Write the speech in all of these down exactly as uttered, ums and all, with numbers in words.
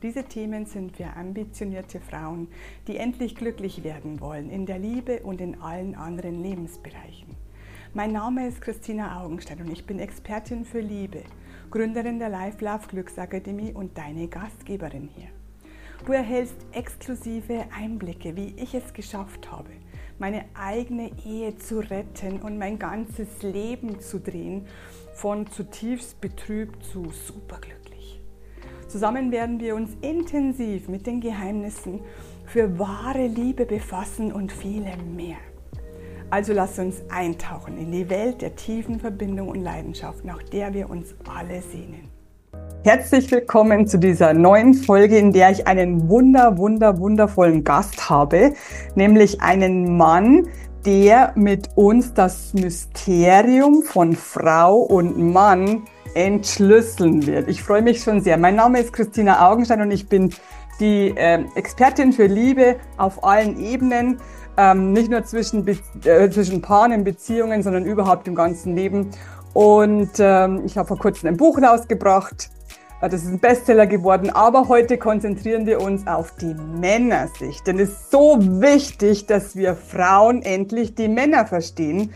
Diese Themen sind für ambitionierte Frauen, die endlich glücklich werden wollen in der Liebe und in allen anderen Lebensbereichen. Mein Name ist Christina Augenstein und ich bin Expertin für Liebe, Gründerin der Life Love Glücksakademie und deine Gastgeberin hier. Du erhältst exklusive Einblicke, wie ich es geschafft habe, meine eigene Ehe zu retten und mein ganzes Leben zu drehen, von zutiefst betrübt zu superglücklich. Zusammen werden wir uns intensiv mit den Geheimnissen für wahre Liebe befassen und vielem mehr. Also lass uns eintauchen in die Welt der tiefen Verbindung und Leidenschaft, nach der wir uns alle sehnen. Herzlich willkommen zu dieser neuen Folge, in der ich einen wunder, wunder, wundervollen Gast habe, nämlich einen Mann, der mit uns das Mysterium von Frau und Mann entschlüsseln wird. Ich freue mich schon sehr. Mein Name ist Christina Augenstein und ich bin die äh, Expertin für Liebe auf allen Ebenen, ähm, nicht nur zwischen, Be äh, zwischen Paaren in Beziehungen, sondern überhaupt im ganzen Leben. Und ähm, ich habe vor kurzem ein Buch rausgebracht. Das ist ein Bestseller geworden, aber heute konzentrieren wir uns auf die Männersicht. Denn es ist so wichtig, dass wir Frauen endlich die Männer verstehen,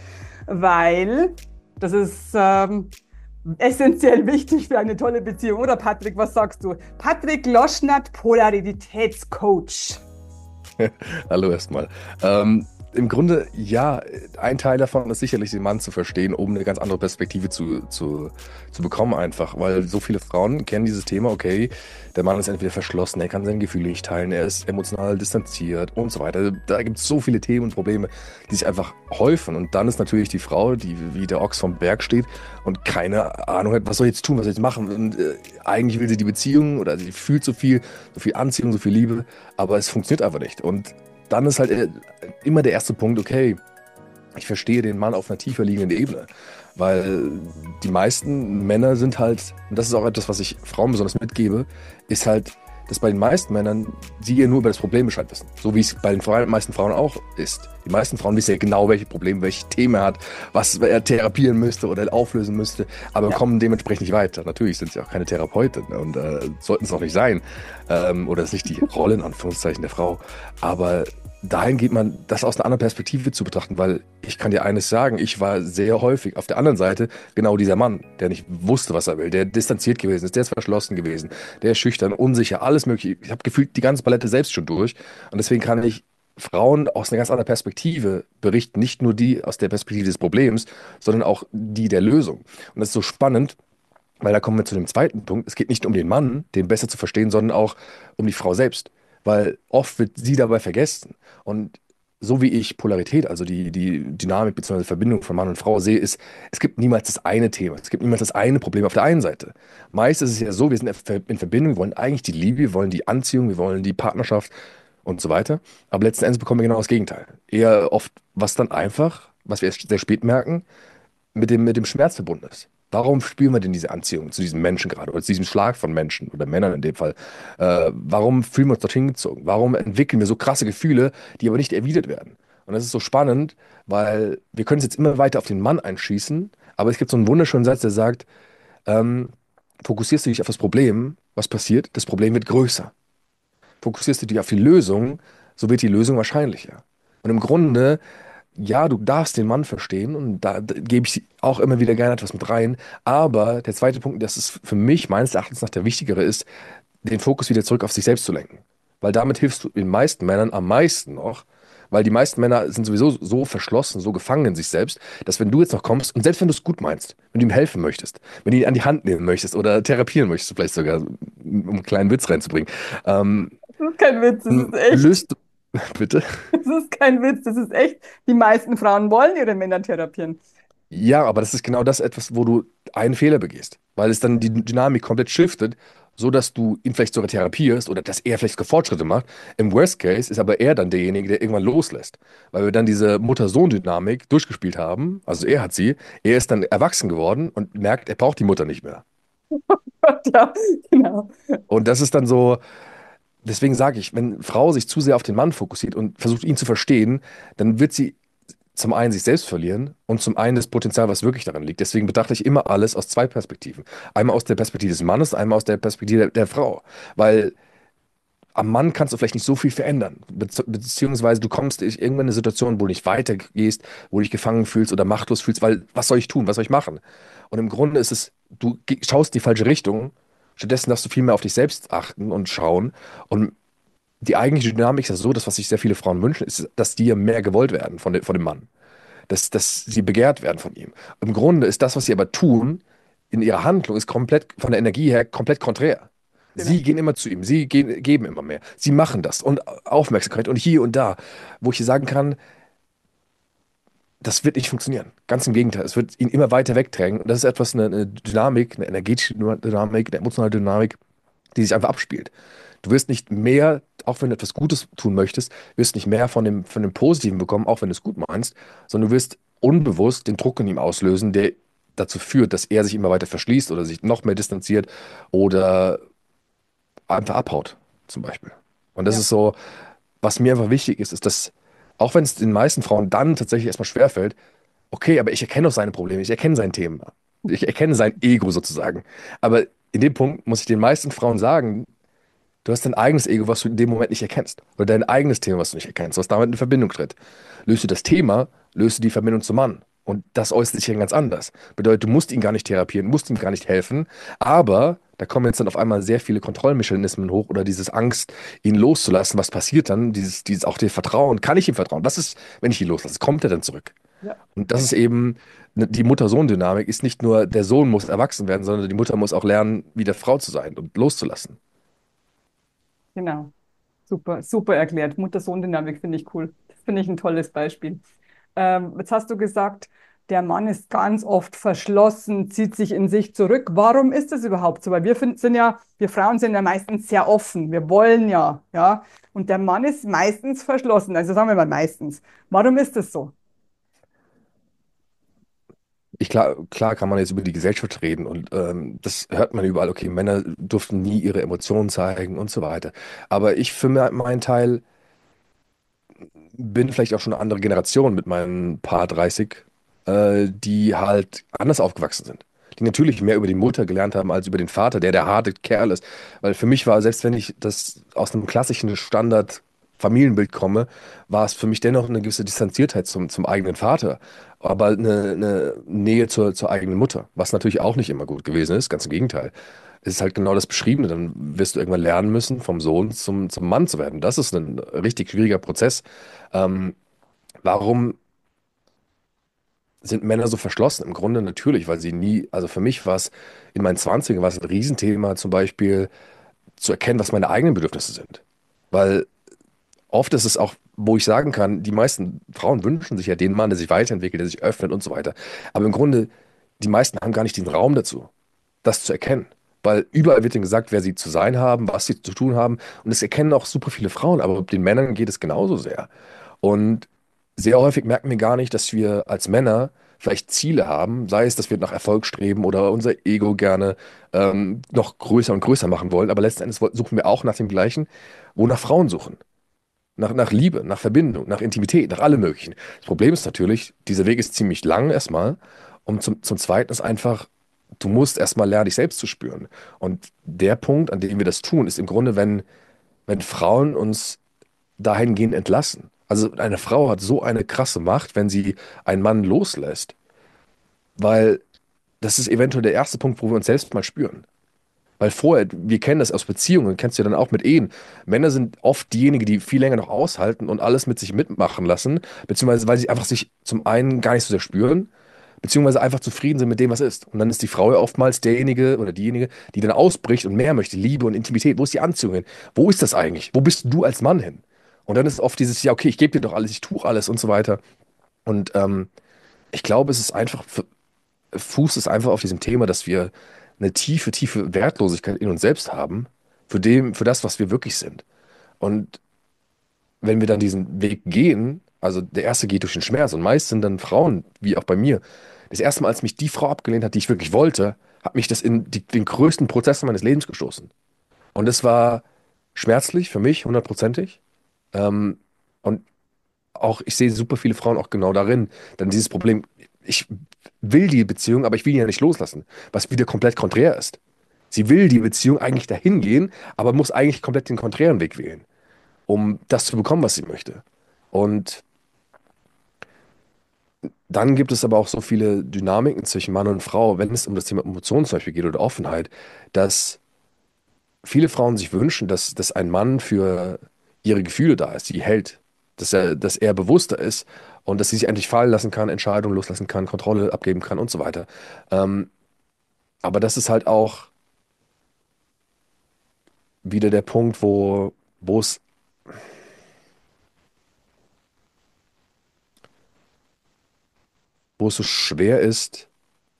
weil das ist ähm, essentiell wichtig für eine tolle Beziehung. Oder Patrick, was sagst du? Patrick Loschnert, Polaritätscoach. Hallo erstmal. Ähm Im Grunde, ja, ein Teil davon ist sicherlich, den Mann zu verstehen, um eine ganz andere Perspektive zu, zu, zu bekommen einfach, weil so viele Frauen kennen dieses Thema, okay, der Mann ist entweder verschlossen, er kann seine Gefühle nicht teilen, er ist emotional distanziert und so weiter. Da gibt es so viele Themen und Probleme, die sich einfach häufen, und dann ist natürlich die Frau, die wie der Ochs vom Berg steht und keine Ahnung hat, was soll ich jetzt tun, was soll ich jetzt machen, und äh, eigentlich will sie die Beziehung oder sie fühlt so viel, so viel Anziehung, so viel Liebe, aber es funktioniert einfach nicht. Und dann ist halt immer der erste Punkt, okay, ich verstehe den Mann auf einer tiefer liegenden Ebene, weil die meisten Männer sind halt, und das ist auch etwas, was ich Frauen besonders mitgebe, ist halt, dass bei den meisten Männern sie ja nur über das Problem Bescheid wissen, so wie es bei den meisten Frauen auch ist. Die meisten Frauen wissen ja genau, welche Probleme, welche Themen er hat, was er therapieren müsste oder auflösen müsste, aber ja, kommen dementsprechend nicht weiter. Natürlich sind sie auch keine Therapeutin und äh, sollten es auch nicht sein, ähm, oder ist nicht die Rolle in Anführungszeichen der Frau, aber dahin geht man, das aus einer anderen Perspektive zu betrachten, weil ich kann dir eines sagen, ich war sehr häufig auf der anderen Seite genau dieser Mann, der nicht wusste, was er will, der distanziert gewesen ist, der ist verschlossen gewesen, der ist schüchtern, unsicher, alles mögliche. Ich habe gefühlt die ganze Palette selbst schon durch, und deswegen kann ich Frauen aus einer ganz anderen Perspektive berichten, nicht nur die aus der Perspektive des Problems, sondern auch die der Lösung. Und das ist so spannend, weil da kommen wir zu dem zweiten Punkt. Es geht nicht um den Mann, den besser zu verstehen, sondern auch um die Frau selbst. Weil oft wird sie dabei vergessen. Und so wie ich Polarität, also die, die Dynamik bzw. Verbindung von Mann und Frau sehe, ist, es gibt niemals das eine Thema, es gibt niemals das eine Problem auf der einen Seite. Meist ist es ja so, wir sind in Verbindung, wir wollen eigentlich die Liebe, wir wollen die Anziehung, wir wollen die Partnerschaft und so weiter. Aber letzten Endes bekommen wir genau das Gegenteil. Eher oft, was dann einfach, was wir erst sehr spät merken, mit dem, mit dem Schmerz verbunden ist. Warum spüren wir denn diese Anziehung zu diesem Menschen gerade oder zu diesem Schlag von Menschen oder Männern in dem Fall? Äh, warum fühlen wir uns dorthin gezogen? Warum entwickeln wir so krasse Gefühle, die aber nicht erwidert werden? Und das ist so spannend, weil wir können es jetzt immer weiter auf den Mann einschießen, aber es gibt so einen wunderschönen Satz, der sagt, ähm, fokussierst du dich auf das Problem, was passiert? Das Problem wird größer. Fokussierst du dich auf die Lösung, so wird die Lösung wahrscheinlicher. Und im Grunde, ja, du darfst den Mann verstehen, und da, da gebe ich auch immer wieder gerne etwas mit rein. Aber der zweite Punkt, das ist für mich meines Erachtens nach der wichtigere, ist, den Fokus wieder zurück auf sich selbst zu lenken. Weil damit hilfst du den meisten Männern am meisten noch. Weil die meisten Männer sind sowieso so verschlossen, so gefangen in sich selbst, dass wenn du jetzt noch kommst, und selbst wenn du es gut meinst, wenn du ihm helfen möchtest, wenn du ihn an die Hand nehmen möchtest oder therapieren möchtest, vielleicht sogar, um einen kleinen Witz reinzubringen, ähm, Das ist kein Witz, das ist echt. löst, bitte? Das ist kein Witz, das ist echt. Die meisten Frauen wollen ihre Männer therapieren. Ja, aber das ist genau das etwas, wo du einen Fehler begehst, weil es dann die Dynamik komplett shiftet, so dass du ihn vielleicht sogar therapierst oder dass er vielleicht Fortschritte macht. Im Worst Case ist aber er dann derjenige, der irgendwann loslässt, weil wir dann diese Mutter-Sohn-Dynamik durchgespielt haben. Also er hat sie, er ist dann erwachsen geworden und merkt, er braucht die Mutter nicht mehr. Ja, genau. Und das ist dann so, deswegen sage ich, wenn Frau sich zu sehr auf den Mann fokussiert und versucht, ihn zu verstehen, dann wird sie zum einen sich selbst verlieren und zum einen das Potenzial, was wirklich darin liegt. Deswegen betrachte ich immer alles aus zwei Perspektiven. Einmal aus der Perspektive des Mannes, einmal aus der Perspektive der, der Frau. Weil am Mann kannst du vielleicht nicht so viel verändern. Bezieh- Beziehungsweise du kommst in irgendwann in eine Situation, wo du nicht weitergehst, wo du dich gefangen fühlst oder machtlos fühlst, weil was soll ich tun, was soll ich machen? Und im Grunde ist es, du ge- schaust in die falsche Richtung. Stattdessen darfst du viel mehr auf dich selbst achten und schauen. Und die eigentliche Dynamik ist ja so, das, was sich sehr viele Frauen wünschen, ist, dass die ja mehr gewollt werden von, de, von dem Mann. Dass, dass sie begehrt werden von ihm. Im Grunde ist das, was sie aber tun, in ihrer Handlung, ist komplett von der Energie her komplett konträr. Genau. Sie gehen immer zu ihm, sie gehen, geben immer mehr. Sie machen das und Aufmerksamkeit und hier und da, wo ich sagen kann, das wird nicht funktionieren. Ganz im Gegenteil, es wird ihn immer weiter wegdrängen. Und das ist etwas, eine, eine Dynamik, eine energetische Dynamik, eine emotionale Dynamik, die sich einfach abspielt. Du wirst nicht mehr, auch wenn du etwas Gutes tun möchtest, wirst nicht mehr von dem, von dem Positiven bekommen, auch wenn du es gut meinst, sondern du wirst unbewusst den Druck in ihm auslösen, der dazu führt, dass er sich immer weiter verschließt oder sich noch mehr distanziert oder einfach abhaut, zum Beispiel. Und das Ja. ist so, was mir einfach wichtig ist, ist, dass, auch wenn es den meisten Frauen dann tatsächlich erstmal schwerfällt, okay, aber ich erkenne doch seine Probleme, ich erkenne sein Thema, ich erkenne sein Ego sozusagen. Aber in dem Punkt muss ich den meisten Frauen sagen, du hast dein eigenes Ego, was du in dem Moment nicht erkennst. Oder dein eigenes Thema, was du nicht erkennst, was damit in Verbindung tritt. Löst du das Thema, löst du die Verbindung zum Mann. Und das äußert sich ja ganz anders. Bedeutet, du musst ihn gar nicht therapieren, musst ihm gar nicht helfen, aber da kommen jetzt dann auf einmal sehr viele Kontrollmechanismen hoch oder dieses Angst, ihn loszulassen. Was passiert dann? Dieses, dieses auch dir Vertrauen. Kann ich ihm vertrauen? Was ist, wenn ich ihn loslasse? Kommt er dann zurück? Ja. Und das ist eben ne- die Mutter-Sohn-Dynamik. Ist nicht nur, der Sohn muss erwachsen werden, sondern die Mutter muss auch lernen, wieder Frau zu sein und loszulassen. Genau. Super, super erklärt. Mutter-Sohn-Dynamik finde ich cool. Das finde ich ein tolles Beispiel. Ähm, jetzt hast du gesagt, der Mann ist ganz oft verschlossen, zieht sich in sich zurück. Warum ist das überhaupt so? Weil wir find, sind ja, wir Frauen sind ja meistens sehr offen. Wir wollen ja, ja. Und der Mann ist meistens verschlossen. Also sagen wir mal meistens. Warum ist das so? Ich, klar, klar kann man jetzt über die Gesellschaft reden und ähm, das hört man überall. Okay, Männer durften nie ihre Emotionen zeigen und so weiter. Aber ich für me- meinen Teil bin vielleicht auch schon eine andere Generation mit meinen Paar dreißig, äh, die halt anders aufgewachsen sind. Die natürlich mehr über die Mutter gelernt haben als über den Vater, der der harte Kerl ist. Weil für mich war, selbst wenn ich das aus einem klassischen Standard Familienbild komme, war es für mich dennoch eine gewisse Distanziertheit zum, zum eigenen Vater, aber eine, eine Nähe zur, zur eigenen Mutter, was natürlich auch nicht immer gut gewesen ist, ganz im Gegenteil. Es ist halt genau das Beschriebene, dann wirst du irgendwann lernen müssen, vom Sohn zum, zum Mann zu werden. Das ist ein richtig schwieriger Prozess. Ähm, Warum sind Männer so verschlossen? Im Grunde natürlich, weil sie nie, also für mich war es in meinen Zwanzigern war es ein Riesenthema, zum Beispiel zu erkennen, was meine eigenen Bedürfnisse sind. Weil oft ist es auch, wo ich sagen kann, die meisten Frauen wünschen sich ja den Mann, der sich weiterentwickelt, der sich öffnet und so weiter. Aber im Grunde, die meisten haben gar nicht den Raum dazu, das zu erkennen. Weil überall wird ihnen gesagt, wer sie zu sein haben, was sie zu tun haben. Und das erkennen auch super viele Frauen, aber den Männern geht es genauso sehr. Und sehr häufig merken wir gar nicht, dass wir als Männer vielleicht Ziele haben, sei es, dass wir nach Erfolg streben oder unser Ego gerne ähm, noch größer und größer machen wollen. Aber letzten Endes woll- suchen wir auch nach dem Gleichen, wonach Frauen suchen. Nach, nach Liebe, nach Verbindung, nach Intimität, nach allem Möglichen. Das Problem ist natürlich, dieser Weg ist ziemlich lang erstmal. Und zum, zum Zweiten ist einfach, du musst erstmal lernen, dich selbst zu spüren. Und der Punkt, an dem wir das tun, ist im Grunde, wenn, wenn Frauen uns dahingehend entlassen. Also eine Frau hat so eine krasse Macht, wenn sie einen Mann loslässt, weil das ist eventuell der erste Punkt, wo wir uns selbst mal spüren. Weil vorher, wir kennen das aus Beziehungen, kennst du ja dann auch mit Ehen. Männer sind oft diejenigen, die viel länger noch aushalten und alles mit sich mitmachen lassen, beziehungsweise weil sie einfach sich zum einen gar nicht so sehr spüren, beziehungsweise einfach zufrieden sind mit dem, was ist. Und dann ist die Frau ja oftmals derjenige oder diejenige, die dann ausbricht und mehr möchte, Liebe und Intimität. Wo ist die Anziehung hin? Wo ist das eigentlich? Wo bist du als Mann hin? Und dann ist oft dieses, ja, okay, ich gebe dir doch alles, ich tue alles und so weiter. Und ähm, ich glaube, es ist einfach, fußt es einfach auf diesem Thema, dass wir eine tiefe, tiefe Wertlosigkeit in uns selbst haben, für dem, für das, was wir wirklich sind. Und wenn wir dann diesen Weg gehen, also der erste geht durch den Schmerz und meist sind dann Frauen, wie auch bei mir. Das erste Mal, als mich die Frau abgelehnt hat, die ich wirklich wollte, hat mich das in die, den größten Prozess meines Lebens gestoßen. Und es war schmerzlich für mich, hundertprozentig. Ähm, und auch, ich sehe super viele Frauen auch genau darin, dann dieses Problem, ich will die Beziehung, aber ich will die ja nicht loslassen, was wieder komplett konträr ist. Sie will die Beziehung eigentlich dahin gehen, aber muss eigentlich komplett den konträren Weg wählen, um das zu bekommen, was sie möchte. Und dann gibt es aber auch so viele Dynamiken zwischen Mann und Frau, wenn es um das Thema Emotionen zum Beispiel geht oder Offenheit, dass viele Frauen sich wünschen, dass, dass ein Mann für ihre Gefühle da ist, die hält, dass er, dass er bewusster ist und dass sie sich endlich fallen lassen kann, Entscheidungen loslassen kann, Kontrolle abgeben kann und so weiter. Ähm, aber das ist halt auch wieder der Punkt, wo, wo es, wo es so schwer ist,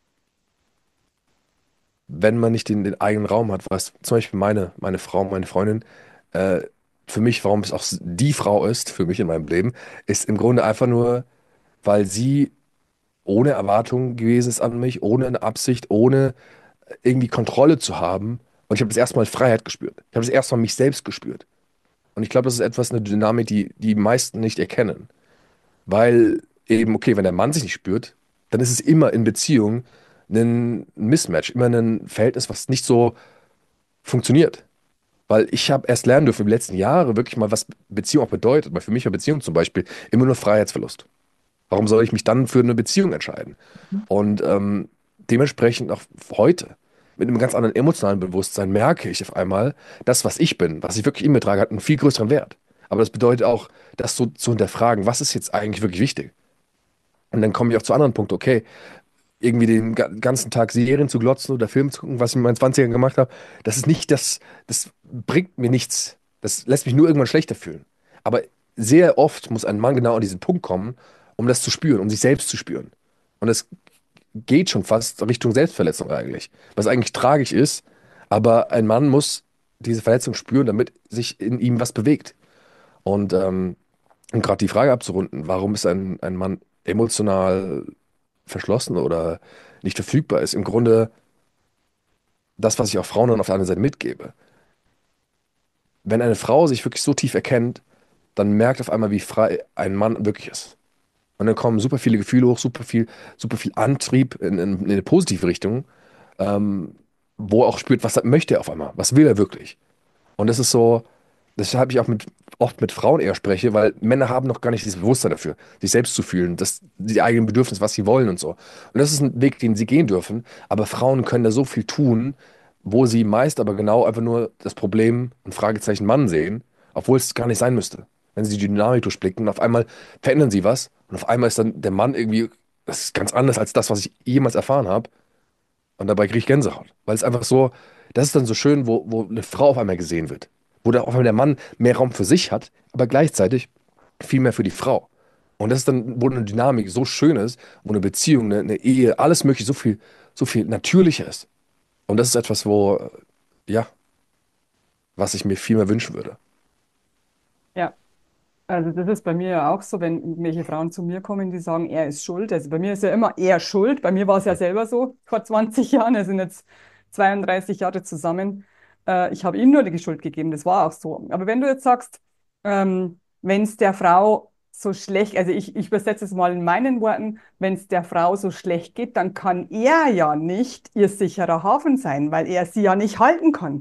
wenn man nicht den, den eigenen Raum hat. Was zum Beispiel meine, meine Frau, meine Freundin, äh, für mich, warum es auch die Frau ist, für mich in meinem Leben, ist im Grunde einfach nur, weil sie ohne Erwartung gewesen ist an mich, ohne eine Absicht, ohne irgendwie Kontrolle zu haben. Und ich habe das erste Mal Freiheit gespürt. Ich habe das erste Mal mich selbst gespürt. Und ich glaube, das ist etwas, eine Dynamik, die die meisten nicht erkennen. Weil eben, okay, wenn der Mann sich nicht spürt, dann ist es immer in Beziehung ein Mismatch, immer ein Verhältnis, was nicht so funktioniert. Weil ich habe erst lernen dürfen, in den letzten Jahren wirklich mal, was Beziehung auch bedeutet. Weil für mich war Beziehung zum Beispiel immer nur Freiheitsverlust. Warum soll ich mich dann für eine Beziehung entscheiden? Und ähm, dementsprechend auch heute, mit einem ganz anderen emotionalen Bewusstsein, merke ich auf einmal, das, was ich bin, was ich wirklich in mir trage, hat einen viel größeren Wert. Aber das bedeutet auch, das so zu hinterfragen, was ist jetzt eigentlich wirklich wichtig? Und dann komme ich auch zu anderen Punkten, okay, irgendwie den ga- ganzen Tag Serien zu glotzen oder Filme zu gucken, was ich in meinen Zwanzigern gemacht habe, das ist nicht das, das bringt mir nichts. Das lässt mich nur irgendwann schlechter fühlen. Aber sehr oft muss ein Mann genau an diesen Punkt kommen, um das zu spüren, um sich selbst zu spüren. Und das geht schon fast Richtung Selbstverletzung eigentlich, was eigentlich tragisch ist, aber ein Mann muss diese Verletzung spüren, damit sich in ihm was bewegt. Und ähm, um gerade die Frage abzurunden, warum ist ein, ein Mann emotional verschlossen oder nicht verfügbar ist, im Grunde das, was ich auch Frauen dann auf der anderen Seite mitgebe. Wenn eine Frau sich wirklich so tief erkennt, dann merkt auf einmal, wie frei ein Mann wirklich ist. Und dann kommen super viele Gefühle hoch, super viel, super viel Antrieb in, in, in eine positive Richtung, ähm, wo er auch spürt, was möchte er auf einmal, was will er wirklich. Und das ist so, deshalb ich auch mit, oft mit Frauen eher spreche, weil Männer haben noch gar nicht dieses Bewusstsein dafür, sich selbst zu fühlen, das, die eigenen Bedürfnisse, was sie wollen und so. Und das ist ein Weg, den sie gehen dürfen, aber Frauen können da so viel tun, wo sie meist aber genau einfach nur das Problem und Fragezeichen Mann sehen, obwohl es gar nicht sein müsste. Wenn sie die Dynamik durchblicken und auf einmal verändern sie was und auf einmal ist dann der Mann irgendwie, das ist ganz anders als das, was ich jemals erfahren habe. Und dabei kriege ich Gänsehaut. Weil es einfach so, das ist dann so schön, wo, wo eine Frau auf einmal gesehen wird. Wo da auf einmal der Mann mehr Raum für sich hat, aber gleichzeitig viel mehr für die Frau. Und das ist dann, wo eine Dynamik so schön ist, wo eine Beziehung, eine, eine Ehe, alles mögliche so viel, so viel natürlicher ist. Und das ist etwas, wo, äh, ja, was ich mir viel mehr wünschen würde. Ja, also das ist bei mir ja auch so, wenn irgendwelche Frauen zu mir kommen, die sagen, er ist schuld. Also bei mir ist ja immer er schuld. Bei mir war es ja selber so vor zwanzig Jahren. Wir sind jetzt zweiunddreißig Jahre zusammen. Äh, ich habe ihm nur die Schuld gegeben. Das war auch so. Aber wenn du jetzt sagst, ähm, wenn es der Frau so schlecht, also ich, ich übersetze es mal in meinen Worten, wenn es der Frau so schlecht geht, dann kann er ja nicht ihr sicherer Hafen sein, weil er sie ja nicht halten kann.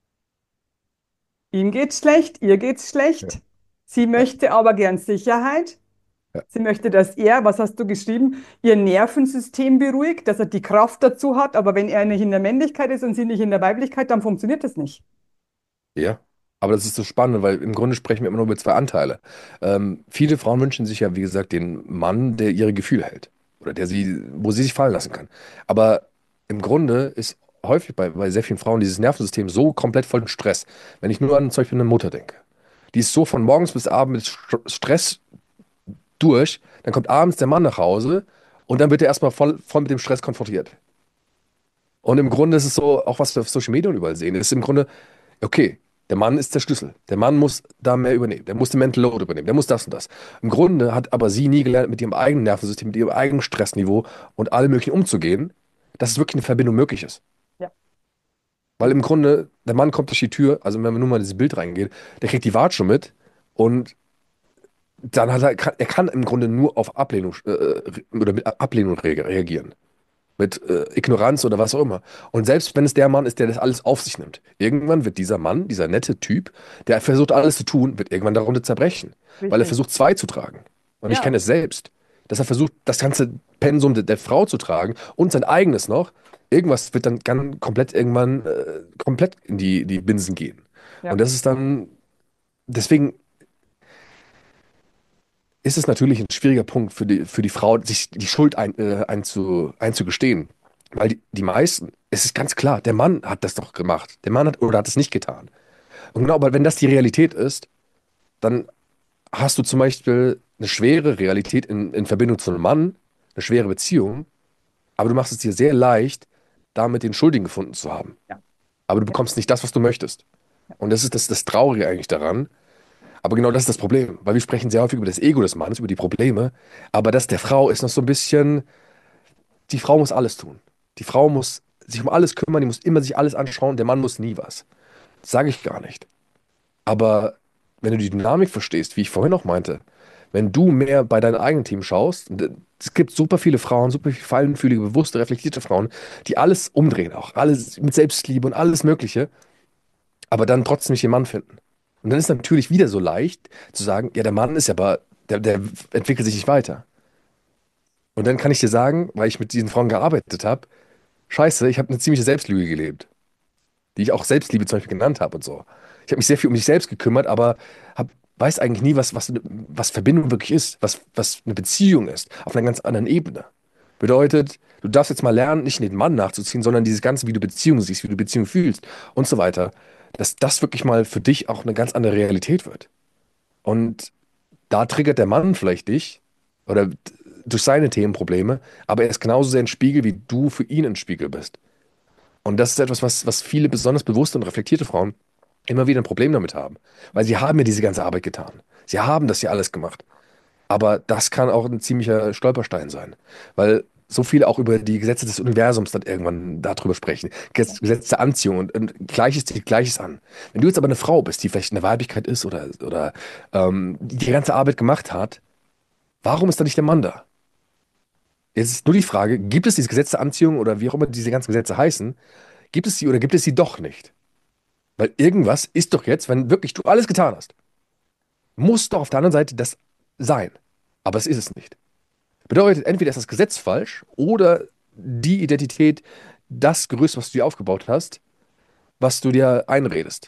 Ihm geht's schlecht, ihr geht's Ja, schlecht. Sie ja, möchte aber gern Sicherheit. ja. Sie möchte, dass er, was hast du geschrieben, ihr Nervensystem beruhigt, dass er die Kraft dazu hat. Aber wenn er nicht in der Männlichkeit ist und sie nicht in der Weiblichkeit, dann funktioniert das nicht. Ja, aber das ist so spannend, weil im Grunde sprechen wir immer nur über zwei Anteile. Ähm, viele Frauen wünschen sich ja, wie gesagt, den Mann, der ihre Gefühle hält oder der sie, wo sie sich fallen lassen kann. Aber im Grunde ist häufig bei, bei sehr vielen Frauen dieses Nervensystem so komplett voll Stress. Wenn ich nur an zum Beispiel eine Mutter denke, die ist so von morgens bis abends mit St- Stress durch, dann kommt abends der Mann nach Hause und dann wird er erstmal voll, voll mit dem Stress konfrontiert. Und im Grunde ist es so, auch was wir auf Social Media und überall sehen, ist im Grunde, okay, der Mann ist der Schlüssel. Der Mann muss da mehr übernehmen. Der muss den Mental Load übernehmen. Der muss das und das. Im Grunde hat aber sie nie gelernt, mit ihrem eigenen Nervensystem, mit ihrem eigenen Stressniveau und allem Möglichen umzugehen, dass es wirklich eine Verbindung möglich ist. Ja. Weil im Grunde, der Mann kommt durch die Tür, also wenn man nur mal in dieses Bild reingeht, der kriegt die Watsche mit und dann hat er, kann, er kann im Grunde nur auf Ablehnung äh, oder mit Ablehnung re- reagieren. mit äh, Ignoranz oder was auch immer. Und selbst wenn es der Mann ist, der das alles auf sich nimmt, irgendwann wird dieser Mann, dieser nette Typ, der versucht alles zu tun, wird irgendwann darunter zerbrechen, weil er Richtig. versucht zwei zu tragen. Und ich Ja, kenne es selbst, dass er versucht, das ganze Pensum der, der Frau zu tragen und sein eigenes noch. Irgendwas wird dann ganz komplett irgendwann äh, komplett in die, die Binsen gehen. Und ja, das ist dann, deswegen ist es natürlich ein schwieriger Punkt für die, für die Frau, sich die Schuld ein, äh, einzu, einzugestehen. Weil die, die meisten, es ist ganz klar, der Mann hat das doch gemacht. Der Mann hat oder hat es nicht getan. Und genau, aber wenn das die Realität ist, dann hast du zum Beispiel eine schwere Realität in, in Verbindung zu einem Mann, eine schwere Beziehung, aber du machst es dir sehr leicht, damit den Schuldigen gefunden zu haben. ja, Aber du ja, bekommst nicht das, was du möchtest. Und das ist das, das Traurige eigentlich daran. Aber genau das ist das Problem, weil wir sprechen sehr häufig über das Ego des Mannes, über die Probleme, aber das der Frau ist noch so ein bisschen, die Frau muss alles tun. Die Frau muss sich um alles kümmern, die muss immer sich alles anschauen, der Mann muss nie was. Das sage ich gar nicht. Aber wenn du die Dynamik verstehst, wie ich vorhin auch meinte, wenn du mehr bei deinem eigenen Team schaust, und es gibt super viele Frauen, super viele feinfühlige, bewusste, reflektierte Frauen, die alles umdrehen, auch alles mit Selbstliebe und alles Mögliche, aber dann trotzdem nicht den Mann finden. Und dann ist natürlich wieder so leicht zu sagen, ja, der Mann ist ja aber, der, der entwickelt sich nicht weiter. Und dann kann ich dir sagen, weil ich mit diesen Frauen gearbeitet habe, scheiße, ich habe eine ziemliche Selbstlüge gelebt, die ich auch Selbstliebe zum Beispiel genannt habe und so. Ich habe mich sehr viel um mich selbst gekümmert, aber hab, weiß eigentlich nie, was, was, was Verbindung wirklich ist, was, was eine Beziehung ist, auf einer ganz anderen Ebene. Bedeutet, du darfst jetzt mal lernen, nicht in den Mann nachzuziehen, sondern dieses Ganze, wie du Beziehung siehst, wie du Beziehung fühlst und so weiter, dass das wirklich mal für dich auch eine ganz andere Realität wird. Und da triggert der Mann vielleicht dich oder durch seine Themenprobleme, aber er ist genauso sehr ein Spiegel, wie du für ihn ein Spiegel bist. Und das ist etwas, was, was viele besonders bewusste und reflektierte Frauen immer wieder ein Problem damit haben. Weil sie haben ja diese ganze Arbeit getan. Sie haben das ja alles gemacht. Aber das kann auch ein ziemlicher Stolperstein sein. Weil so viele auch über die Gesetze des Universums dann irgendwann darüber sprechen. Ges- Gesetze der Anziehung und, und Gleiches zieht Gleiches an. Wenn du jetzt aber eine Frau bist, die vielleicht in der Weiblichkeit ist oder, oder ähm, die die ganze Arbeit gemacht hat, warum ist da nicht der Mann da? Jetzt ist nur die Frage, gibt es diese Gesetze der Anziehung oder wie auch immer diese ganzen Gesetze heißen, gibt es sie oder gibt es sie doch nicht? Weil irgendwas ist doch jetzt, wenn wirklich du alles getan hast, muss doch auf der anderen Seite das sein. Aber es ist es nicht. Bedeutet, entweder ist das Gesetz falsch oder die Identität, das Gerüst, was du dir aufgebaut hast, was du dir einredest.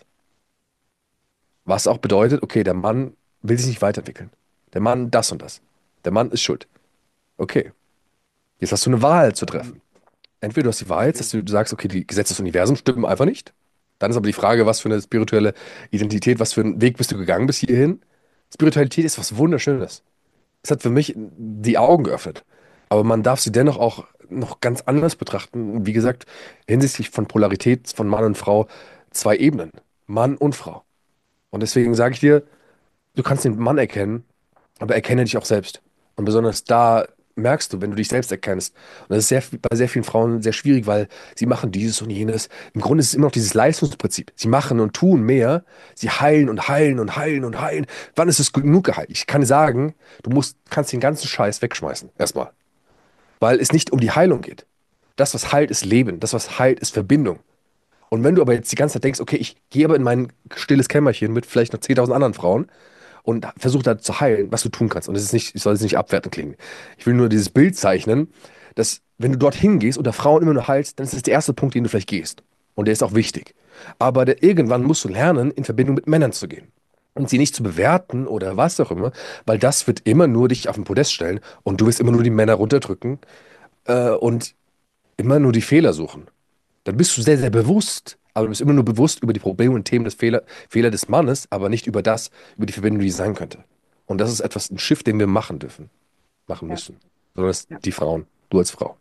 Was auch bedeutet, okay, der Mann will sich nicht weiterentwickeln. Der Mann das und das. Der Mann ist schuld. Okay, jetzt hast du eine Wahl zu treffen. Entweder du hast die Wahl, dass du sagst, okay, die Gesetze des Universums stimmen einfach nicht. Dann ist aber die Frage, was für eine spirituelle Identität, was für einen Weg bist du gegangen bis hierhin? Spiritualität ist was Wunderschönes. Es hat für mich die Augen geöffnet. Aber man darf sie dennoch auch noch ganz anders betrachten. Wie gesagt, hinsichtlich von Polarität von Mann und Frau, zwei Ebenen. Mann und Frau. Und deswegen sage ich dir, du kannst den Mann erkennen, aber erkenne dich auch selbst. Und besonders da merkst du, wenn du dich selbst erkennst. Und das ist sehr, bei sehr vielen Frauen sehr schwierig, weil sie machen dieses und jenes. Im Grunde ist es immer noch dieses Leistungsprinzip. Sie machen und tun mehr. Sie heilen und heilen und heilen und heilen. Wann ist es genug geheilt? Ich kann sagen, du musst, kannst den ganzen Scheiß wegschmeißen. Erstmal. Weil es nicht um die Heilung geht. Das, was heilt, ist Leben. Das, was heilt, ist Verbindung. Und wenn du aber jetzt die ganze Zeit denkst, okay, ich gehe aber in mein stilles Kämmerchen mit vielleicht noch zehntausend anderen Frauen und versuche da zu heilen, was du tun kannst. Und es ist nicht, ich soll es nicht abwertend klingen. Ich will nur dieses Bild zeichnen, dass wenn du dorthin gehst und da Frauen immer nur heilst, dann ist das der erste Punkt, den du vielleicht gehst. Und der ist auch wichtig. Aber der, irgendwann musst du lernen, in Verbindung mit Männern zu gehen. Und sie nicht zu bewerten oder was auch immer, weil das wird immer nur dich auf den Podest stellen und du wirst immer nur die Männer runterdrücken äh, und immer nur die Fehler suchen. Dann bist du sehr, sehr bewusst, aber du bist immer nur bewusst über die Probleme und Themen des Fehler, Fehler des Mannes, aber nicht über das, über die Verbindung, die sein könnte. Und das ist etwas, ein Shift, den wir machen dürfen, machen ja, müssen. Besonders ja. die Frauen, du als Frau.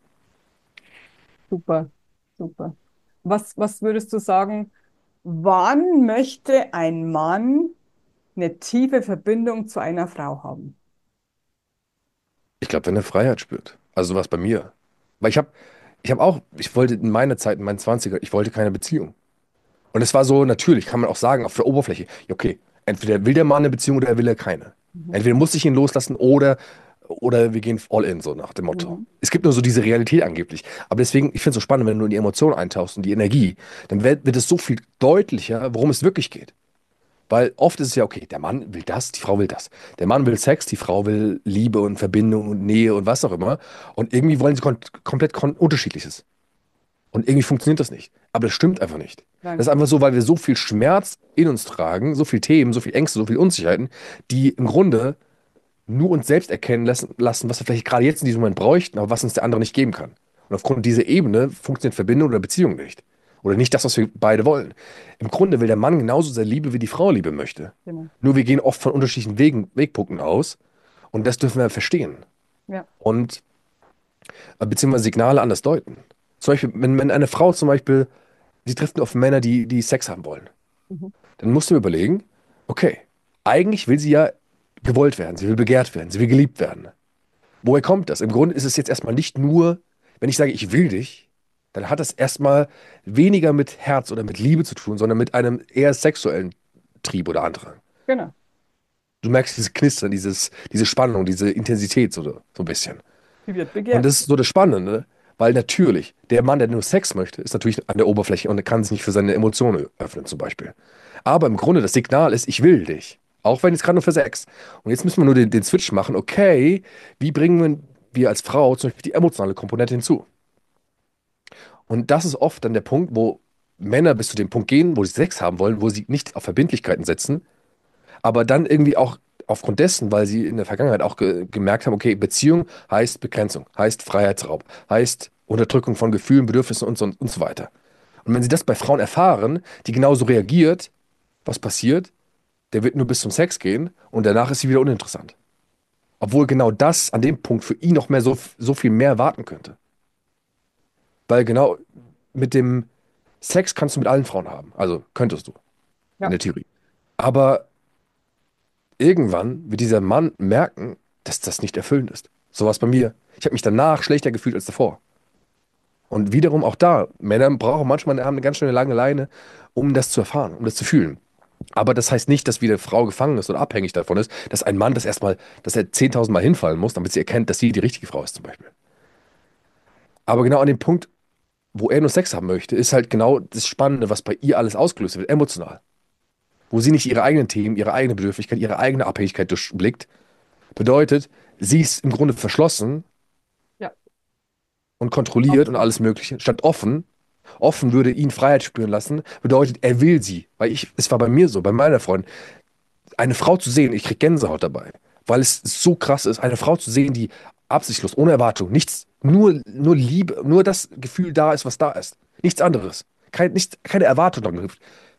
Super, super. Was, was würdest du sagen, wann möchte ein Mann eine tiefe Verbindung zu einer Frau haben? Ich glaube, wenn er Freiheit spürt. Also sowas bei mir. Weil ich habe, ich habe auch, ich wollte in meiner Zeit, in meinen Zwanziger, ich wollte keine Beziehung. Und es war so natürlich, kann man auch sagen, auf der Oberfläche, ja, okay, entweder will der Mann eine Beziehung oder er will er keine. Mhm. Entweder muss ich ihn loslassen oder oder wir gehen all in, so nach dem Motto. Mhm. Es gibt nur so diese Realität angeblich. Aber deswegen, ich finde es so spannend, wenn du in die Emotionen eintauchst und die Energie, dann wird, wird es so viel deutlicher, worum es wirklich geht. Weil oft ist es ja, okay, der Mann will das, die Frau will das. Der Mann will Sex, die Frau will Liebe und Verbindung und Nähe und was auch immer. Und irgendwie wollen sie kon komplett kon Unterschiedliches. Und irgendwie funktioniert das nicht. Aber das stimmt einfach nicht. Das Nein, ist einfach so, weil wir so viel Schmerz in uns tragen, so viel Themen, so viel Ängste, so viel Unsicherheiten, die im Grunde nur uns selbst erkennen lassen, lassen, was wir vielleicht gerade jetzt in diesem Moment bräuchten, aber was uns der andere nicht geben kann. Und aufgrund dieser Ebene funktioniert Verbindung oder Beziehung nicht. Oder nicht das, was wir beide wollen. Im Grunde will der Mann genauso sehr Liebe, wie die Frau Liebe möchte. genau. Nur wir gehen oft von unterschiedlichen Wegen, Wegpunkten aus und das dürfen wir verstehen. Ja. Und äh, beziehungsweise Signale anders deuten. Zum Beispiel, wenn, wenn eine Frau zum Beispiel, sie trifft nur auf Männer, die, die Sex haben wollen, Mhm. dann musst du überlegen, okay, eigentlich will sie ja gewollt werden, sie will begehrt werden, sie will geliebt werden. Woher kommt das? Im Grunde ist es jetzt erstmal nicht nur, wenn ich sage, ich will dich, dann hat das erstmal weniger mit Herz oder mit Liebe zu tun, sondern mit einem eher sexuellen Trieb oder Andrang. Genau. Du merkst dieses Knistern, dieses, diese Spannung, diese Intensität so, so ein bisschen. Die wird Und begehrt. das ist so das Spannende, weil natürlich, der Mann, der nur Sex möchte, ist natürlich an der Oberfläche und kann sich nicht für seine Emotionen öffnen, zum Beispiel. Aber im Grunde das Signal ist, ich will dich. Auch wenn es gerade nur für Sex. Und jetzt müssen wir nur den, den Switch machen, okay, wie bringen wir, wir als Frau zum Beispiel die emotionale Komponente hinzu? Und das ist oft dann der Punkt, wo Männer bis zu dem Punkt gehen, wo sie Sex haben wollen, wo sie nicht auf Verbindlichkeiten setzen, aber dann irgendwie auch aufgrund dessen, weil sie in der Vergangenheit auch ge gemerkt haben, okay, Beziehung heißt Begrenzung, heißt Freiheitsraub, heißt Unterdrückung von Gefühlen, Bedürfnissen und so, und so weiter. Und wenn sie das bei Frauen erfahren, die genauso reagiert, was passiert? Der wird nur bis zum Sex gehen und danach ist sie wieder uninteressant. Obwohl genau das an dem Punkt für ihn noch mehr so, so viel mehr warten könnte. Weil genau mit dem Sex kannst du mit allen Frauen haben. Also könntest du, in Ja. der Theorie. Aber irgendwann wird dieser Mann merken, dass das nicht erfüllend ist. So war es bei mir. Ich habe mich danach schlechter gefühlt als davor. Und wiederum auch da, Männer brauchen manchmal haben eine ganz schöne lange Leine, um das zu erfahren, um das zu fühlen. Aber das heißt nicht, dass wieder Frau gefangen ist oder abhängig davon ist, dass ein Mann das erstmal, dass er zehntausend Mal hinfallen muss, damit sie erkennt, dass sie die richtige Frau ist, zum Beispiel. Aber genau an dem Punkt, wo er nur Sex haben möchte, ist halt genau das Spannende, was bei ihr alles ausgelöst wird, emotional. Wo sie nicht ihre eigenen Themen, ihre eigene Bedürftigkeit, ihre eigene Abhängigkeit durchblickt. Bedeutet, sie ist im Grunde verschlossen Ja. und kontrolliert und Absolut. alles Mögliche, statt offen. Offen würde ihn Freiheit spüren lassen, bedeutet, er will sie. Weil ich, es war bei mir so, bei meiner Freundin, eine Frau zu sehen, ich krieg Gänsehaut dabei, weil es so krass ist, eine Frau zu sehen, die absichtslos, ohne Erwartung, nichts, nur, nur Liebe, nur das Gefühl da ist, was da ist. Nichts anderes. Kein, nichts, keine Erwartung daran knüpft.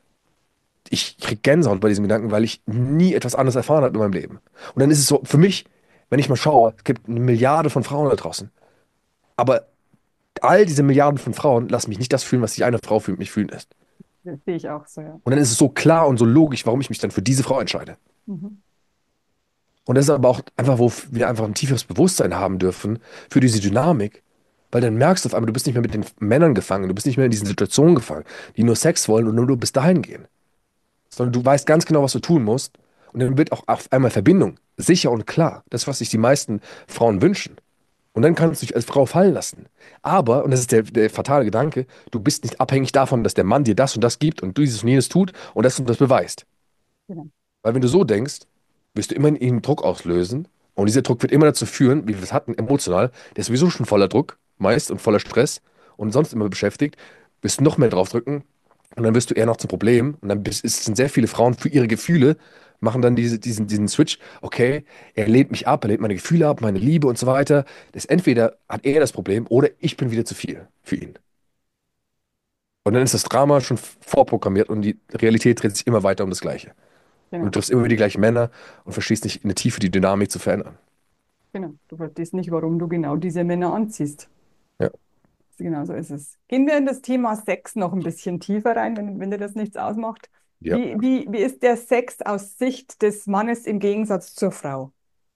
Ich krieg Gänsehaut bei diesem Gedanken, weil ich nie etwas anderes erfahren habe in meinem Leben. Und dann ist es so, für mich, wenn ich mal schaue, es gibt eine Milliarde von Frauen da draußen. Aber all diese Milliarden von Frauen lassen mich nicht das fühlen, was die eine Frau für mich fühlen lässt. Das sehe ich auch so, ja. Und dann ist es so klar und so logisch, warum ich mich dann für diese Frau entscheide. Mhm. Und das ist aber auch einfach, wo wir einfach ein tieferes Bewusstsein haben dürfen für diese Dynamik, weil dann merkst du auf einmal, du bist nicht mehr mit den Männern gefangen, du bist nicht mehr in diesen Situationen gefangen, die nur Sex wollen und nur du bis dahin gehen. Sondern du weißt ganz genau, was du tun musst. Und dann wird auch auf einmal Verbindung sicher und klar. Das, was sich die meisten Frauen wünschen. Und dann kannst du dich als Frau fallen lassen. Aber, und das ist der, der fatale Gedanke, du bist nicht abhängig davon, dass der Mann dir das und das gibt und du dieses und jenes tut und das und das beweist. Genau. Weil wenn du so denkst, wirst du immer in ihm Druck auslösen und dieser Druck wird immer dazu führen, wie wir es hatten, emotional, der ist sowieso schon voller Druck, meist und voller Stress und sonst immer beschäftigt, wirst du noch mehr draufdrücken und dann wirst du eher noch zum Problem und dann bist, es sind sehr viele Frauen für ihre Gefühle, machen dann diese, diesen, diesen Switch, okay, er lehnt mich ab, er lehnt meine Gefühle ab, meine Liebe und so weiter. Das entweder hat er das Problem oder ich bin wieder zu viel für ihn. Und dann ist das Drama schon vorprogrammiert und die Realität dreht sich immer weiter um das Gleiche. Und du Genau. triffst immer wieder die gleichen Männer und verstehst nicht in der Tiefe die Dynamik zu verändern. Genau. Du verstehst nicht, warum du genau diese Männer anziehst. Ja. Genau so ist es. Gehen wir in das Thema Sex noch ein bisschen tiefer rein, wenn, wenn dir das nichts ausmacht. Ja. Wie, wie, wie ist der Sex aus Sicht des Mannes im Gegensatz zur Frau?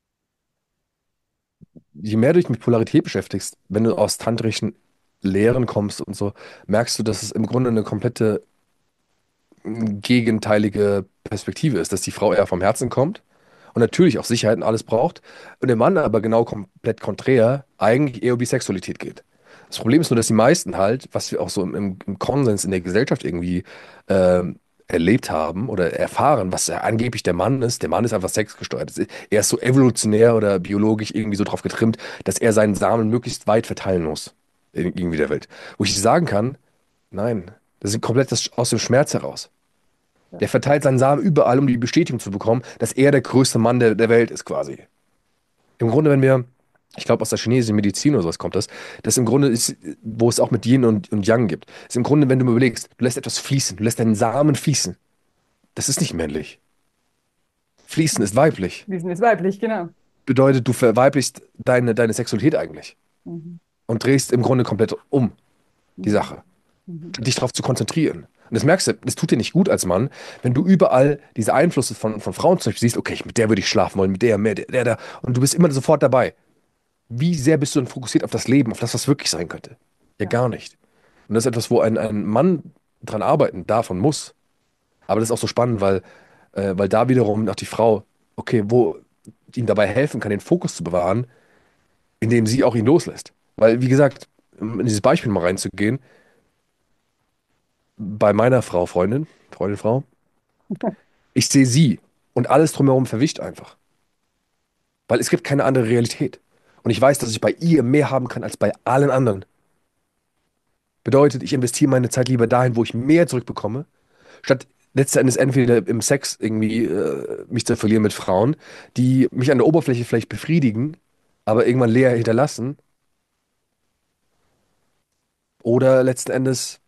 Je mehr du dich mit Polarität beschäftigst, wenn du aus tantrischen Lehren kommst und so, merkst du, dass es im Grunde eine komplette mm, gegenteilige Perspektive ist, dass die Frau eher vom Herzen kommt und natürlich auch Sicherheit und alles braucht. Und der Mann aber genau komplett konträr eigentlich eher um die Sexualität geht. Das Problem ist nur, dass die meisten halt, was wir auch so im, im Konsens in der Gesellschaft irgendwie ähm, erlebt haben oder erfahren, was ja angeblich der Mann ist. Der Mann ist einfach sexgesteuert. Er ist so evolutionär oder biologisch irgendwie so drauf getrimmt, dass er seinen Samen möglichst weit verteilen muss in irgendwie der Welt. Wo ich sagen kann, nein, das ist komplett das, aus dem Schmerz heraus. Ja. Der verteilt seinen Samen überall, um die Bestätigung zu bekommen, dass er der größte Mann der, der Welt ist quasi. Im Grunde, wenn wir, ich glaube aus der chinesischen Medizin oder sowas kommt das, das im Grunde ist, wo es auch mit Yin und, und Yang gibt, ist im Grunde, wenn du mal überlegst, du lässt etwas fließen, du lässt deinen Samen fließen. Das ist nicht männlich. Fließen ist weiblich. Wiesen ist weiblich, genau. Bedeutet, du verweiblichst deine, deine Sexualität eigentlich Mhm. und drehst im Grunde komplett um die Mhm. Sache, Mhm. dich darauf zu konzentrieren. Und das merkst du, das tut dir nicht gut als Mann, wenn du überall diese Einflüsse von, von Frauen zum Beispiel siehst, okay, mit der würde ich schlafen wollen, mit der, mit der, der, der, und du bist immer sofort dabei. Wie sehr bist du denn fokussiert auf das Leben, auf das, was wirklich sein könnte? Ja, Ja. gar nicht. Und das ist etwas, wo ein, ein Mann dran arbeiten darf und muss. Aber das ist auch so spannend, weil, äh, weil da wiederum auch die Frau, okay, wo ihm dabei helfen kann, den Fokus zu bewahren, indem sie auch ihn loslässt. Weil, wie gesagt, um in dieses Beispiel mal reinzugehen, bei meiner Frau, Freundin, Freundin, Frau, ich sehe sie und alles drumherum verwischt einfach. Weil es gibt keine andere Realität. Und ich weiß, dass ich bei ihr mehr haben kann als bei allen anderen. Bedeutet, ich investiere meine Zeit lieber dahin, wo ich mehr zurückbekomme, statt letzten Endes entweder im Sex irgendwie äh, mich zu verlieren mit Frauen, die mich an der Oberfläche vielleicht befriedigen, aber irgendwann leer hinterlassen. Oder letzten Endes,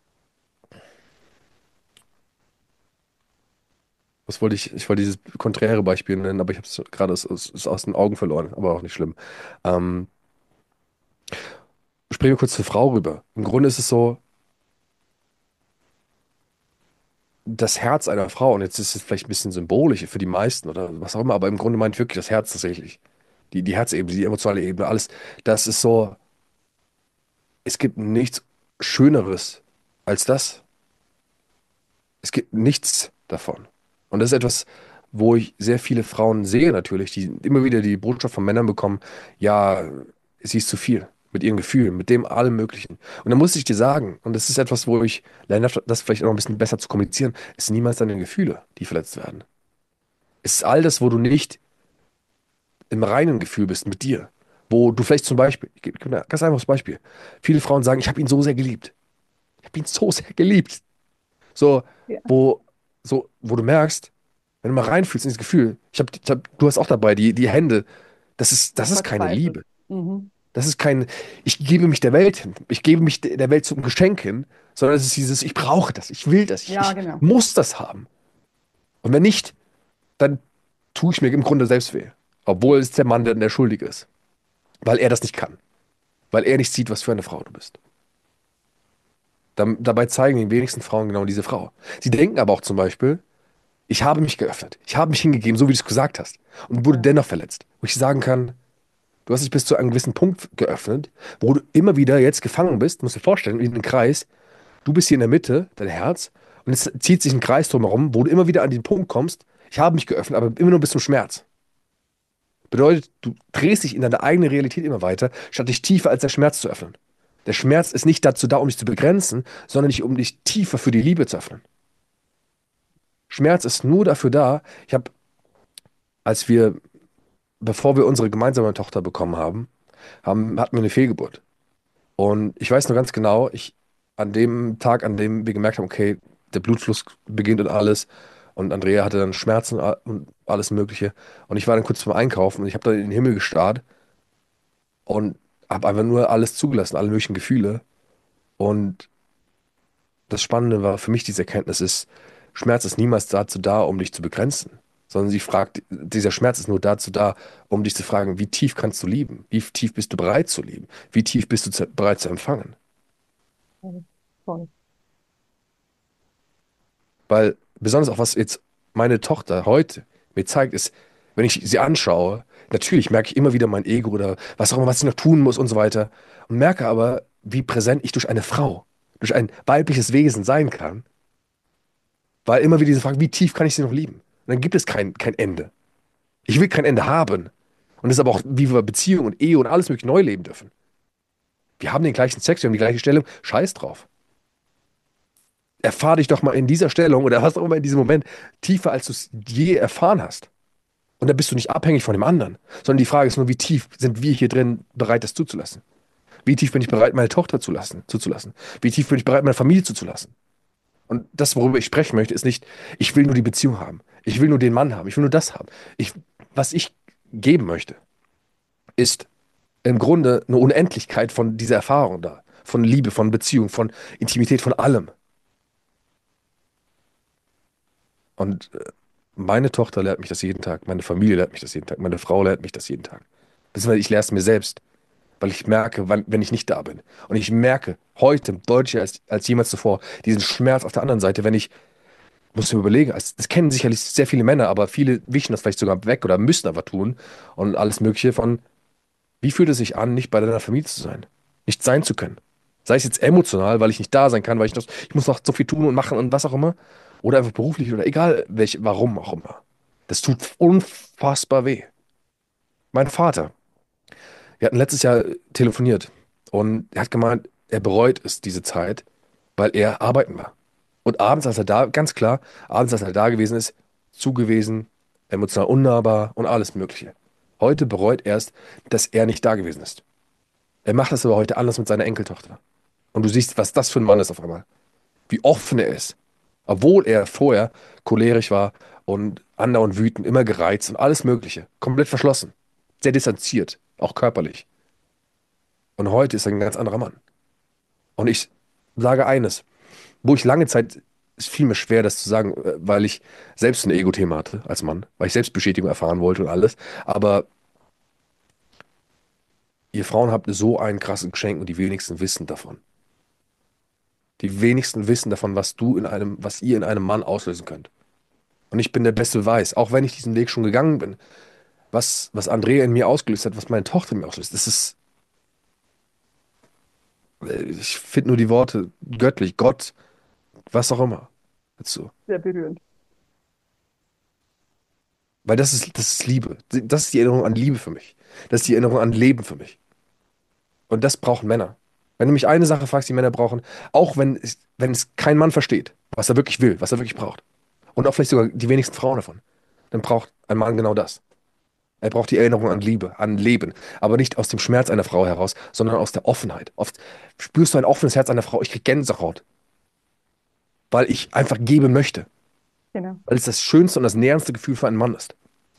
was wollte ich, ich wollte dieses konträre Beispiel nennen, aber ich habe es gerade aus, aus, aus den Augen verloren, aber auch nicht schlimm. Ähm, Sprechen wir kurz zur Frau rüber. Im Grunde ist es so, das Herz einer Frau, und jetzt ist es vielleicht ein bisschen symbolisch für die meisten oder was auch immer, aber im Grunde meint wirklich das Herz tatsächlich. Die, die Herzebene, die emotionale Ebene, alles, das ist so, es gibt nichts Schöneres als das. Es gibt nichts davon. Und das ist etwas, wo ich sehr viele Frauen sehe natürlich, die immer wieder die Botschaft von Männern bekommen, ja, sie ist zu viel mit ihren Gefühlen, mit dem allem Möglichen. Und dann muss ich dir sagen, und das ist etwas, wo ich lerne, das vielleicht noch ein bisschen besser zu kommunizieren, es sind niemals deine Gefühle, die verletzt werden. Es ist all das, wo du nicht im reinen Gefühl bist mit dir. Wo du vielleicht zum Beispiel, ich gebe gebe ein ganz einfaches Beispiel. Viele Frauen sagen, ich habe ihn so sehr geliebt. Ich habe ihn so sehr geliebt. So, Ja. wo, so, wo du merkst, wenn du mal reinfühlst in dieses Gefühl, ich hab, ich hab, du hast auch dabei die, die Hände, das ist, das ist keine Verzweifelt. Liebe. Mhm. Das ist kein, ich gebe mich der Welt hin. Ich gebe mich der Welt zum Geschenk hin, sondern es ist dieses, ich brauche das, ich will das, ich, Ja, ich genau. muss das haben. Und wenn nicht, dann tue ich mir im Grunde selbst weh. Obwohl es der Mann, der, der schuldig ist. Weil er das nicht kann. Weil er nicht sieht, was für eine Frau du bist. Dam- dabei zeigen die wenigsten Frauen genau diese Frau. Sie denken aber auch zum Beispiel, ich habe mich geöffnet. Ich habe mich hingegeben, so wie du es gesagt hast. Und wurde Ja. dennoch verletzt. Wo ich sagen kann, du hast dich bis zu einem gewissen Punkt geöffnet, wo du immer wieder jetzt gefangen bist, musst dir vorstellen, wie in einem Kreis. Du bist hier in der Mitte, dein Herz, und es zieht sich ein Kreis drumherum, wo du immer wieder an den Punkt kommst, ich habe mich geöffnet, aber immer nur bis zum Schmerz. Bedeutet, du drehst dich in deine eigene Realität immer weiter, statt dich tiefer als der Schmerz zu öffnen. Der Schmerz ist nicht dazu da, um dich zu begrenzen, sondern nicht, um dich tiefer für die Liebe zu öffnen. Schmerz ist nur dafür da. Ich habe, als wir, bevor wir unsere gemeinsame Tochter bekommen haben, haben, hatten wir eine Fehlgeburt. Und ich weiß noch ganz genau, ich, an dem Tag, an dem wir gemerkt haben, okay, der Blutfluss beginnt und alles, und Andrea hatte dann Schmerzen und a- und alles Mögliche. Und ich war dann kurz zum Einkaufen und ich habe dann in den Himmel gestarrt und habe einfach nur alles zugelassen, alle möglichen Gefühle. Und das Spannende war für mich diese Erkenntnis ist, Schmerz ist niemals dazu da, um dich zu begrenzen, sondern sie fragt, dieser Schmerz ist nur dazu da, um dich zu fragen, wie tief kannst du lieben? Wie tief bist du bereit zu lieben? Wie tief bist du zu, bereit zu empfangen? Voll. Weil besonders auch was jetzt meine Tochter heute mir zeigt, ist, wenn ich sie anschaue, natürlich merke ich immer wieder mein Ego oder was auch immer, was ich noch tun muss und so weiter. Und merke aber, wie präsent ich durch eine Frau, durch ein weibliches Wesen sein kann. Weil immer wieder diese Frage, wie tief kann ich sie noch lieben? Und dann gibt es kein, kein Ende. Ich will kein Ende haben. Und das ist aber auch, wie wir Beziehung und Ehe und alles mögliche neu leben dürfen. Wir haben den gleichen Sex, wir haben die gleiche Stellung. Scheiß drauf. Erfahr dich doch mal in dieser Stellung oder was auch immer in diesem Moment tiefer, als du es je erfahren hast. Und da bist du nicht abhängig von dem anderen, sondern die Frage ist nur, wie tief sind wir hier drin bereit, das zuzulassen? Wie tief bin ich bereit, meine Tochter zu lassen, zuzulassen? Wie tief bin ich bereit, meine Familie zuzulassen? Und das, worüber ich sprechen möchte, ist nicht, ich will nur die Beziehung haben. Ich will nur den Mann haben. Ich will nur das haben. Ich, was ich geben möchte, ist im Grunde eine Unendlichkeit von dieser Erfahrung da. Von Liebe, von Beziehung, von Intimität, von allem. Und äh, meine Tochter lehrt mich das jeden Tag. Meine Familie lehrt mich das jeden Tag. Meine Frau lehrt mich das jeden Tag. Beziehungsweise ich lehre es mir selbst, weil ich merke, wann, wenn ich nicht da bin. Und ich merke heute deutlicher als, als jemals zuvor diesen Schmerz auf der anderen Seite, wenn ich, muss mir überlegen, als- das kennen sicherlich sehr viele Männer, aber viele wischen das vielleicht sogar weg oder müssen aber tun und alles Mögliche von, wie fühlt es sich an, nicht bei deiner Familie zu sein, nicht sein zu können? Sei es jetzt emotional, weil ich nicht da sein kann, weil ich noch, ich muss noch so viel tun und machen und was auch immer, oder einfach beruflich oder egal, welch, warum auch immer. Das tut unfassbar weh. Mein Vater, wir hatten letztes Jahr telefoniert und er hat gemeint, er bereut es, diese Zeit, weil er arbeiten war. Und abends, als er da, ganz klar, abends, als er da gewesen ist, zugewiesen, emotional unnahbar und alles Mögliche. Heute bereut er es, dass er nicht da gewesen ist. Er macht das aber heute anders mit seiner Enkeltochter. Und du siehst, was das für ein Mann ist auf einmal. Wie offen er ist. Obwohl er vorher cholerisch war und andauernd wütend, immer gereizt und alles Mögliche. Komplett verschlossen. Sehr distanziert, auch körperlich. Und heute ist er ein ganz anderer Mann. Und ich sage eines, wo ich lange Zeit, es fiel mir schwer, das zu sagen, äh, weil ich selbst ein Ego-Thema hatte als Mann, weil ich Selbstbestätigung erfahren wollte und alles. Aber ihr Frauen habt so ein krasses Geschenk und die wenigsten wissen davon. Die wenigsten wissen davon, was du in einem, was ihr in einem Mann auslösen könnt. Und ich bin der beste Beweis, auch wenn ich diesen Weg schon gegangen bin, was, was Andrea in mir ausgelöst hat, was meine Tochter in mir auslöst. Das ist, äh, ich finde nur die Worte göttlich, Gott, was auch immer dazu. Sehr berührend. Weil das ist, das ist Liebe. Das ist die Erinnerung an Liebe für mich. Das ist die Erinnerung an Leben für mich. Und das brauchen Männer. Wenn du mich eine Sache fragst, die Männer brauchen, auch wenn es, wenn es kein Mann versteht, was er wirklich will, was er wirklich braucht, und auch vielleicht sogar die wenigsten Frauen davon, dann braucht ein Mann genau das. Er braucht die Erinnerung an Liebe, an Leben, aber nicht aus dem Schmerz einer Frau heraus, sondern aus der Offenheit. Oft spürst du ein offenes Herz einer Frau, ich krieg Gänsehaut, weil ich einfach geben möchte, Genau. weil es das schönste und das nährendste Gefühl für einen Mann ist.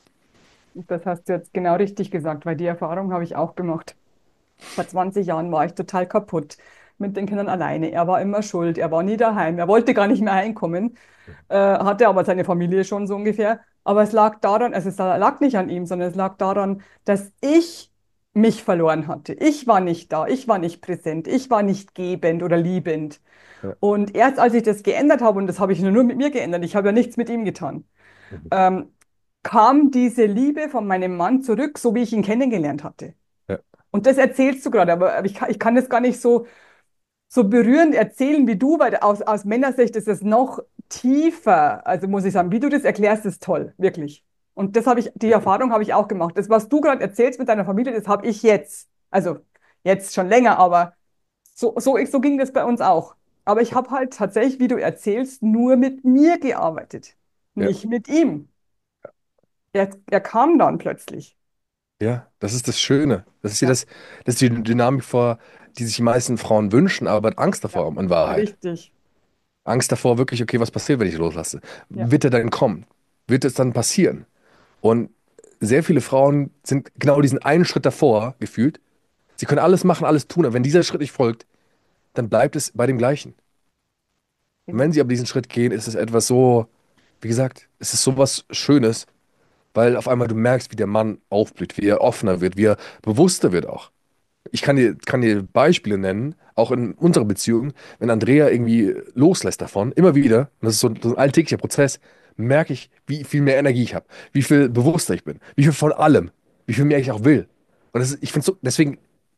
Und das hast du jetzt genau richtig gesagt, weil die Erfahrung habe ich auch gemacht. Vor zwanzig Jahren war ich total kaputt mit den Kindern alleine. Er war immer schuld, er war nie daheim, er wollte gar nicht mehr heimkommen, äh, hatte aber seine Familie schon so ungefähr. Aber es lag daran, also es lag nicht an ihm, sondern es lag daran, dass ich mich verloren hatte. Ich war nicht da, ich war nicht präsent, ich war nicht gebend oder liebend. Ja. Und erst als ich das geändert habe, und das habe ich nur, nur mit mir geändert, ich habe ja nichts mit ihm getan, Mhm. ähm, kam diese Liebe von meinem Mann zurück, so wie ich ihn kennengelernt hatte. Ja. Und das erzählst du gerade, aber ich kann, ich kann das gar nicht so, so berührend erzählen wie du, weil aus, aus Männersicht ist es noch tiefer. Also muss ich sagen, wie du das erklärst, ist toll, wirklich. Und das habe ich, die Erfahrung habe ich auch gemacht. Das, was du gerade erzählst mit deiner Familie, das habe ich jetzt. Also jetzt schon länger, aber so, so, so ging das bei uns auch. Aber ich habe halt tatsächlich, wie du erzählst, nur mit mir gearbeitet, Ja. nicht mit ihm. Er, er kam dann plötzlich. Ja, das ist das Schöne. Das ist ja Ja, das, das ist die Dynamik vor, die sich die meisten Frauen wünschen, aber Angst davor ja, haben in Wahrheit. richtig. Angst davor wirklich, okay, was passiert, wenn ich loslasse? Ja, Wird er dann kommen? Wird es dann passieren? Und sehr viele Frauen sind genau diesen einen Schritt davor gefühlt. Sie können alles machen, alles tun, aber wenn dieser Schritt nicht folgt, dann bleibt es bei dem Gleichen. Und wenn genau. sie aber diesen Schritt gehen, ist es etwas so, wie gesagt, es ist so was Schönes, weil auf einmal du merkst, wie der Mann aufblüht, wie er offener wird, wie er bewusster wird auch. Ich kann dir, kann dir Beispiele nennen, auch in unserer Beziehung, wenn Andrea irgendwie loslässt davon, immer wieder, und das ist so, ein- so ein alltäglicher Prozess, merke ich, wie viel mehr Energie ich habe, wie viel bewusster ich bin, wie viel von allem, wie viel mehr ich auch will. Und das ist, ich finde so, deswegen,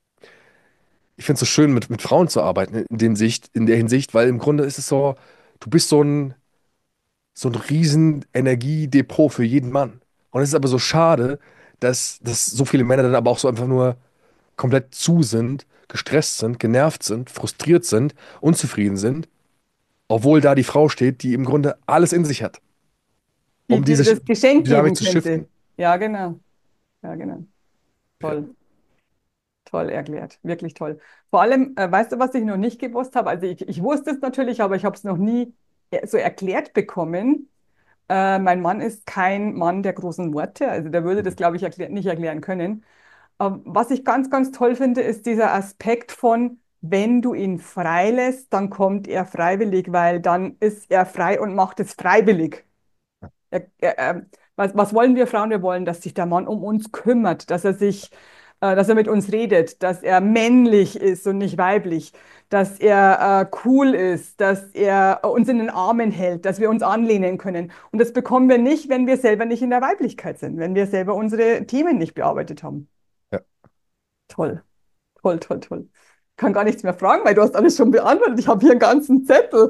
ich finde es so schön, mit, mit Frauen zu arbeiten in dem Sicht, in der Hinsicht, weil im Grunde ist es so, du bist so ein, so ein riesen Energiedepot für jeden Mann. Und es ist aber so schade, dass, dass so viele Männer dann aber auch so einfach nur komplett zu sind, gestresst sind, genervt sind, frustriert sind, unzufrieden sind, obwohl da die Frau steht, die im Grunde alles in sich hat, Die um dir diese Sch- das Geschenk Dynamik geben zu shiften. könnte. Ja, genau. Ja, genau. Ja. Toll. Toll erklärt. Wirklich toll. Vor allem, äh, weißt du, was ich noch nicht gewusst habe? Also ich, ich wusste es natürlich, aber ich habe es noch nie äh, so erklärt bekommen. Äh, mein Mann ist kein Mann der großen Worte. Also der würde das, glaube ich, erklär nicht erklären können. Ähm, was ich ganz, ganz toll finde, ist dieser Aspekt von, wenn du ihn freilässt, dann kommt er freiwillig, weil dann ist er frei und macht es freiwillig. Er, er, er, was, was wollen wir Frauen? Wir wollen, dass sich der Mann um uns kümmert, dass er sich, äh, dass er mit uns redet, dass er männlich ist und nicht weiblich, dass er äh, cool ist, dass er uns in den Armen hält, dass wir uns anlehnen können. Und das bekommen wir nicht, wenn wir selber nicht in der Weiblichkeit sind, wenn wir selber unsere Themen nicht bearbeitet haben. Ja. Toll, toll, toll, toll. Ich kann gar nichts mehr fragen, weil du hast alles schon beantwortet. Ich habe hier einen ganzen Zettel.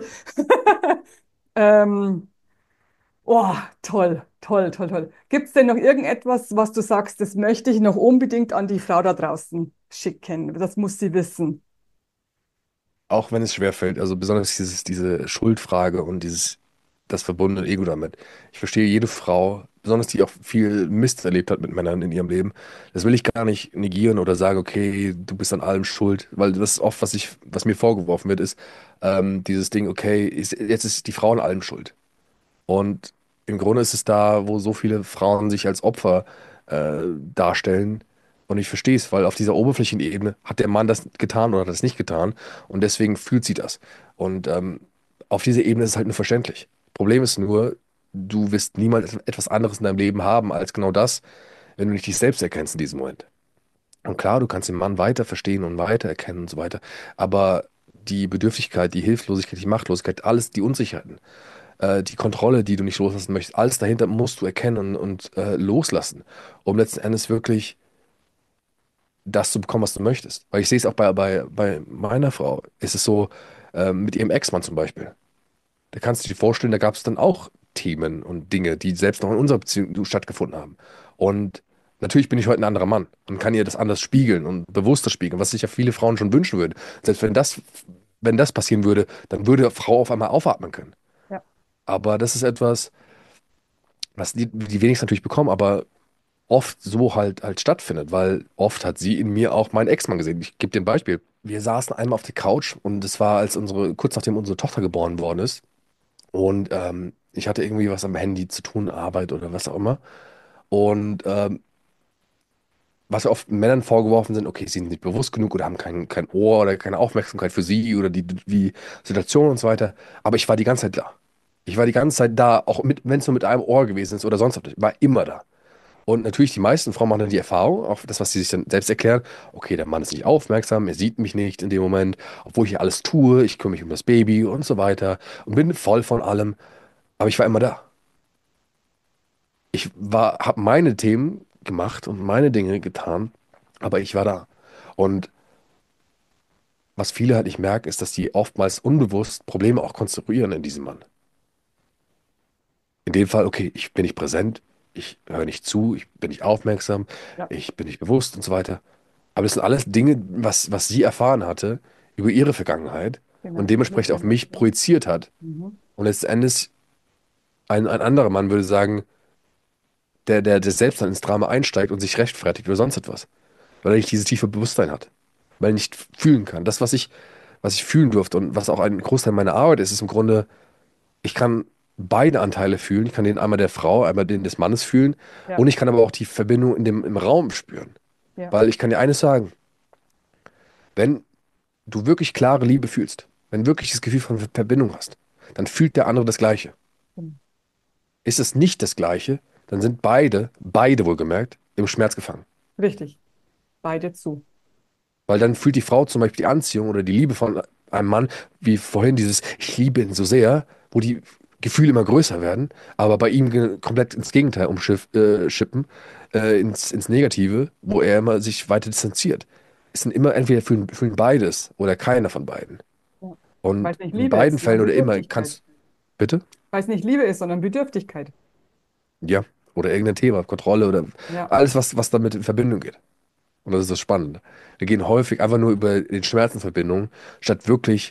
ähm, Oh, toll, toll, toll, toll. Gibt es denn noch irgendetwas, was du sagst, das möchte ich noch unbedingt an die Frau da draußen schicken? Das muss sie wissen. Auch wenn es schwerfällt, also besonders dieses, diese Schuldfrage und dieses, das verbundene Ego damit. Ich verstehe jede Frau, besonders die auch viel Mist erlebt hat mit Männern in ihrem Leben. Das will ich gar nicht negieren oder sagen, okay, du bist an allem schuld, weil das ist oft, was ich, was mir vorgeworfen wird, ist ähm, dieses Ding, okay, ist, jetzt ist die Frau an allem schuld. Und im Grunde ist es da, wo so viele Frauen sich als Opfer äh, darstellen. Und ich verstehe es, weil auf dieser oberflächlichen Ebene hat der Mann das getan oder hat das nicht getan. Und deswegen fühlt sie das. Und ähm, auf dieser Ebene ist es halt nur verständlich. Problem ist nur, du wirst niemals etwas anderes in deinem Leben haben als genau das, wenn du nicht dich selbst erkennst in diesem Moment. Und klar, du kannst den Mann weiter verstehen und weiter erkennen und so weiter. Aber die Bedürftigkeit, die Hilflosigkeit, die Machtlosigkeit, alles die Unsicherheiten, äh, die Kontrolle, die du nicht loslassen möchtest, alles dahinter musst du erkennen und, und äh, loslassen, um letzten Endes wirklich das zu bekommen, was du möchtest. Weil ich sehe es auch bei, bei, bei meiner Frau. Es ist so, äh, mit ihrem Ex-Mann zum Beispiel. Da kannst du dir vorstellen, da gab es dann auch Themen und Dinge, die selbst noch in unserer Beziehung stattgefunden haben. Und natürlich bin ich heute ein anderer Mann und kann ihr das anders spiegeln und bewusster spiegeln, was sich ja viele Frauen schon wünschen würden. Selbst wenn das, wenn das passieren würde, dann würde eine Frau auf einmal aufatmen können. Ja, Aber das ist etwas, was die, die wenigsten natürlich bekommen, aber oft so halt halt stattfindet, weil oft hat sie in mir auch meinen Ex-Mann gesehen. Ich gebe dir ein Beispiel. Wir saßen einmal auf der Couch und es war, als unsere, kurz nachdem unsere Tochter geboren worden ist. Und ähm, ich hatte irgendwie was am Handy zu tun, Arbeit oder was auch immer. Und ähm, was ja oft Männern vorgeworfen sind, okay, sie sind nicht bewusst genug oder haben kein, kein Ohr oder keine Aufmerksamkeit für sie oder die, die Situation und so weiter. Aber ich war die ganze Zeit da. Ich war die ganze Zeit da, auch mit, wenn es nur mit einem Ohr gewesen ist oder sonst was. Ich war immer da. Und natürlich, die meisten Frauen machen dann die Erfahrung, auch das, was sie sich dann selbst erklären, okay, der Mann ist nicht aufmerksam, er sieht mich nicht in dem Moment, obwohl ich hier alles tue, ich kümmere mich um das Baby und so weiter und bin voll von allem. Aber ich war immer da. Ich war, habe meine Themen gemacht und meine Dinge getan, aber ich war da. Und was viele halt nicht merken, ist, dass die oftmals unbewusst Probleme auch konstruieren in diesem Mann. In dem Fall, okay, ich bin nicht präsent, ich höre nicht zu, ich bin nicht aufmerksam, ja, ich bin nicht bewusst und so weiter. Aber das sind alles Dinge, was, was sie erfahren hatte über ihre Vergangenheit und genau. dementsprechend auf mich projiziert hat. Mhm. Und letzten Endes, ein, ein anderer Mann würde sagen, der, der, der selbst dann ins Drama einsteigt und sich rechtfertigt oder sonst etwas. Weil er nicht dieses tiefe Bewusstsein hat. Weil er nicht fühlen kann. Das, was ich, was ich fühlen durfte und was auch ein Großteil meiner Arbeit ist, ist im Grunde, ich kann beide Anteile fühlen. Ich kann den einmal der Frau, einmal den des Mannes fühlen. Ja, Und ich kann aber auch die Verbindung in dem, im Raum spüren. ja, Weil ich kann dir eines sagen, wenn du wirklich klare Liebe fühlst, wenn du wirklich das Gefühl von Verbindung hast, dann fühlt der andere das Gleiche. genau. Ist es nicht das Gleiche, dann sind beide, beide wohlgemerkt, im Schmerz gefangen. Richtig. Beide zu. Weil dann fühlt die Frau zum Beispiel die Anziehung oder die Liebe von einem Mann, wie vorhin dieses Ich liebe ihn so sehr, wo die Gefühle immer größer werden, aber bei ihm ge- komplett ins Gegenteil umschiff, äh, schippen, äh, ins, ins Negative, wo er immer sich weiter distanziert. Es sind immer, entweder fühlen, fühlen beides oder keiner von beiden. Ja. Weil Und es nicht in Liebe beiden ist, Fällen sondern oder immer Bedürftigkeit. kannst, bitte? Weil es nicht Liebe ist, sondern Bedürftigkeit. Ja. oder irgendein Thema, Kontrolle oder Ja, alles, was, was damit in Verbindung geht. Und das ist das Spannende. Wir gehen häufig einfach nur über den Schmerz in Verbindung, statt wirklich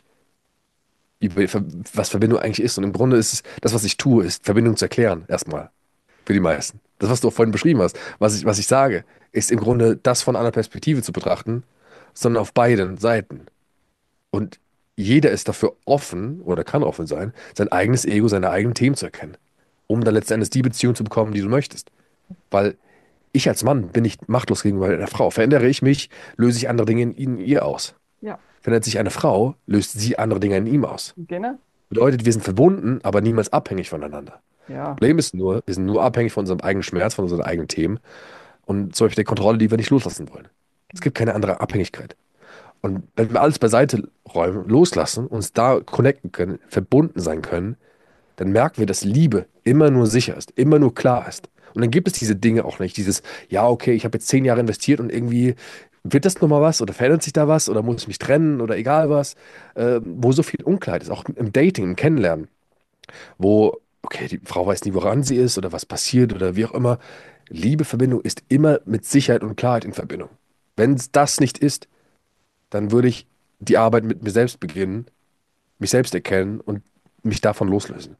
über, Ver- was Verbindung eigentlich ist. Und im Grunde ist es, das, was ich tue, ist Verbindung zu erklären, erstmal. Für die meisten. Das, was du auch vorhin beschrieben hast, was ich, was ich sage, ist im Grunde das von einer Perspektive zu betrachten, sondern auf beiden Seiten. Und jeder ist dafür offen oder kann offen sein, sein eigenes Ego, seine eigenen Themen zu erkennen, um dann letztendlich die Beziehung zu bekommen, die du möchtest. Weil ich als Mann bin nicht machtlos gegenüber einer Frau. Verändere ich mich, löse ich andere Dinge in, in ihr aus. ja, Verändert sich eine Frau, löst sie andere Dinge in ihm aus. genau. Bedeutet, wir sind verbunden, aber niemals abhängig voneinander. Ja, Problem ist nur, wir sind nur abhängig von unserem eigenen Schmerz, von unseren eigenen Themen und zum Beispiel der Kontrolle, die wir nicht loslassen wollen. Es gibt keine andere Abhängigkeit. Und wenn wir alles beiseite räumen, loslassen, uns da connecten können, verbunden sein können, dann merken wir, dass Liebe immer nur sicher ist, immer nur klar ist. Und dann gibt es diese Dinge auch nicht, dieses, ja, okay, ich habe jetzt zehn Jahre investiert und irgendwie wird das nochmal was oder verändert sich da was oder muss ich mich trennen oder egal was, äh, wo so viel Unklarheit ist, auch im Dating, im Kennenlernen, wo, okay, die Frau weiß nie, woran sie ist oder was passiert oder wie auch immer. Liebe, Verbindung ist immer mit Sicherheit und Klarheit in Verbindung. Wenn es das nicht ist, dann würde ich die Arbeit mit mir selbst beginnen, mich selbst erkennen und mich davon loslösen.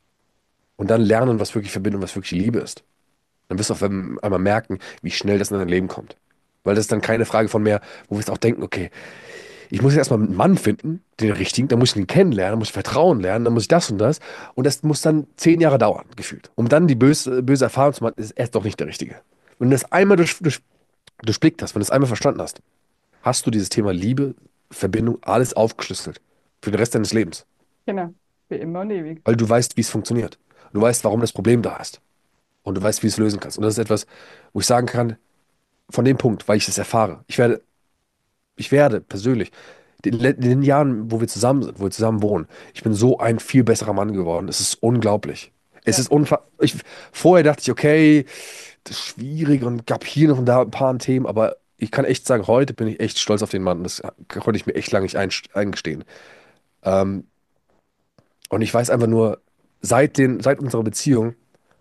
Und dann lernen, was wirklich Verbindung, was wirklich Liebe ist. Dann wirst du auf einmal merken, wie schnell das in dein Leben kommt. Weil das ist dann keine Frage von mehr, wo wir auch denken, okay, ich muss jetzt erstmal einen Mann finden, den richtigen, dann muss ich ihn kennenlernen, dann muss ich Vertrauen lernen, dann muss ich das und das. Und das muss dann zehn Jahre dauern, gefühlt. Um dann die böse, böse Erfahrung zu machen, ist er doch nicht der Richtige. Wenn du das einmal durch, durch, durchblickt hast, wenn du es einmal verstanden hast, hast du dieses Thema Liebe, Verbindung, alles aufgeschlüsselt. Für den Rest deines Lebens. genau. Für immer und ewig. Weil du weißt, wie es funktioniert. Du weißt, warum das Problem da ist. Und du weißt, wie du es lösen kannst. Und das ist etwas, wo ich sagen kann, von dem Punkt, weil ich es erfahre. Ich werde, ich werde persönlich, in den, in den Jahren, wo wir zusammen sind, wo wir zusammen wohnen, ich bin so ein viel besserer Mann geworden. Es ist unglaublich. Es Ja, ist unfa ich, vorher dachte ich, okay, das ist schwierig und gab hier noch und da ein paar Themen, aber ich kann echt sagen, heute bin ich echt stolz auf den Mann. Das konnte ich mir echt lange nicht einst- eingestehen. Ähm, und ich weiß einfach nur, seit den, seit unserer Beziehung,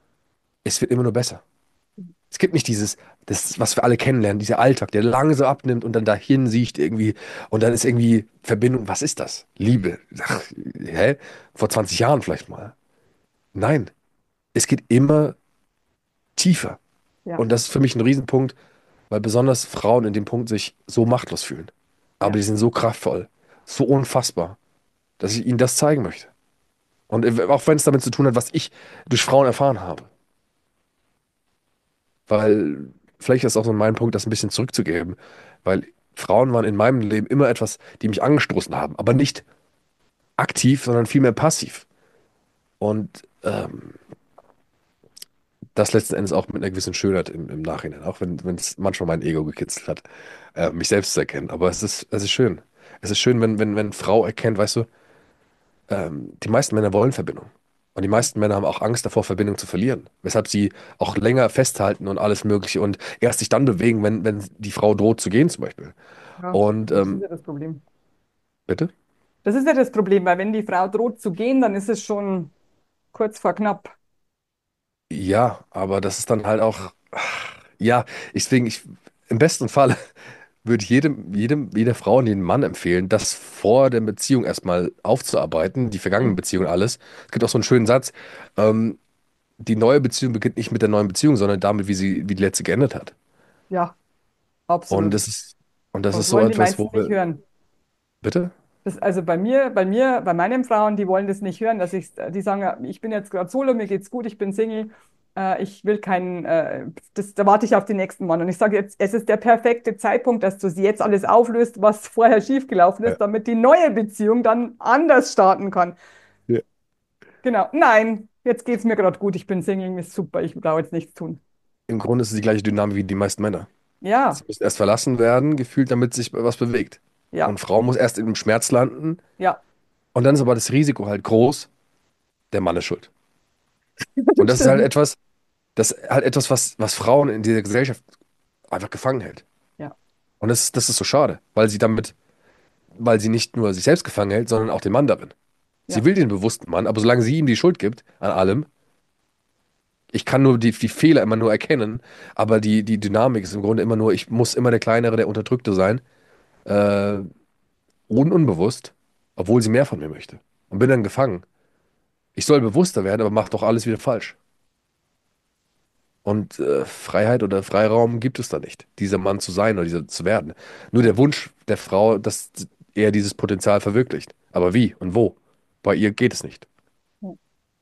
es wird immer nur besser. Es gibt nicht dieses, das, was wir alle kennenlernen, dieser Alltag, der langsam abnimmt und dann dahin sieht irgendwie und dann ist irgendwie Verbindung. Was ist das? Liebe. Ach, hä? Vor zwanzig Jahren vielleicht mal. Nein, es geht immer tiefer. ja, Und das ist für mich ein Riesenpunkt, weil besonders Frauen in dem Punkt sich so machtlos fühlen. Aber ja. die sind so kraftvoll, so unfassbar, dass ich ihnen das zeigen möchte. Und äh, auch wenn es damit zu tun hat, was ich durch Frauen erfahren habe. Weil vielleicht ist auch so mein Punkt, das ein bisschen zurückzugeben. Weil Frauen waren in meinem Leben immer etwas, die mich angestoßen haben. Aber nicht aktiv, sondern vielmehr passiv. Und ähm, das letzten Endes auch mit einer gewissen Schönheit im, im Nachhinein. Auch wenn wenn es manchmal mein Ego gekitzelt hat, äh, mich selbst zu erkennen. Aber es ist, es ist schön. Es ist schön, wenn, wenn, wenn Frau erkennt, weißt du, ähm, die meisten Männer wollen Verbindung. Und die meisten Männer haben auch Angst davor, Verbindung zu verlieren. Weshalb sie auch länger festhalten und alles Mögliche und erst sich dann bewegen, wenn, wenn die Frau droht zu gehen, zum Beispiel. Ja, Und, das ist ähm, ja das Problem. bitte? Das ist ja das Problem, weil wenn die Frau droht zu gehen, dann ist es schon kurz vor knapp. Ja, aber das ist dann halt auch, ja, deswegen, ich, im besten Fall würde ich jedem, jedem, jeder Frau und jedem Mann empfehlen, das vor der Beziehung erstmal aufzuarbeiten, die vergangenen Hm. Beziehungen, alles. Es gibt auch so einen schönen Satz, ähm, die neue Beziehung beginnt nicht mit der neuen Beziehung, sondern damit, wie sie, wie die letzte geendet hat. Ja, Und absolut. das ist, und das Aber ist das so wollen die etwas, meisten wo nicht wir, hören. bitte? Das, also bei mir, bei mir, bei meinen Frauen, die wollen das nicht hören, dass ich, die sagen, ja, ich bin jetzt gerade solo, mir geht's gut, ich bin Single, äh, ich will keinen, äh, das, da warte ich auf den nächsten Mann. Und ich sage jetzt, es ist der perfekte Zeitpunkt, dass du sie jetzt alles auflöst, was vorher schiefgelaufen Ja. ist, damit die neue Beziehung dann anders starten kann. Ja. Genau. Nein, jetzt geht's mir gerade gut, ich bin Single, mir ist super, ich brauche jetzt nichts tun. Im Grunde ist es die gleiche Dynamik wie die meisten Männer. Sie Ja, müssen erst verlassen werden, gefühlt, damit sich was bewegt. ja, Und Frau muss erst im Schmerz landen. ja, Und dann ist aber das Risiko halt groß, der Mann ist schuld. Und das das ist halt stimmt. etwas, das ist halt etwas, was, was Frauen in dieser Gesellschaft einfach gefangen hält. Ja, Und das, das ist so schade, weil sie damit, weil sie nicht nur sich selbst gefangen hält, sondern auch den Mann darin. Sie ja, will den bewussten Mann, aber solange sie ihm die Schuld gibt an allem, Ich kann nur die, die Fehler immer nur erkennen, aber die, die Dynamik ist im Grunde immer nur, ich muss immer der Kleinere, der Unterdrückte sein, äh, un unbewusst, obwohl sie mehr von mir möchte. Und bin dann gefangen. Ich soll bewusster werden, aber mach doch alles wieder falsch. Und äh, Freiheit oder Freiraum gibt es da nicht, dieser Mann zu sein oder dieser zu werden. Nur der Wunsch der Frau, dass er dieses Potenzial verwirklicht. Aber wie und wo? Bei ihr geht es nicht. Ja,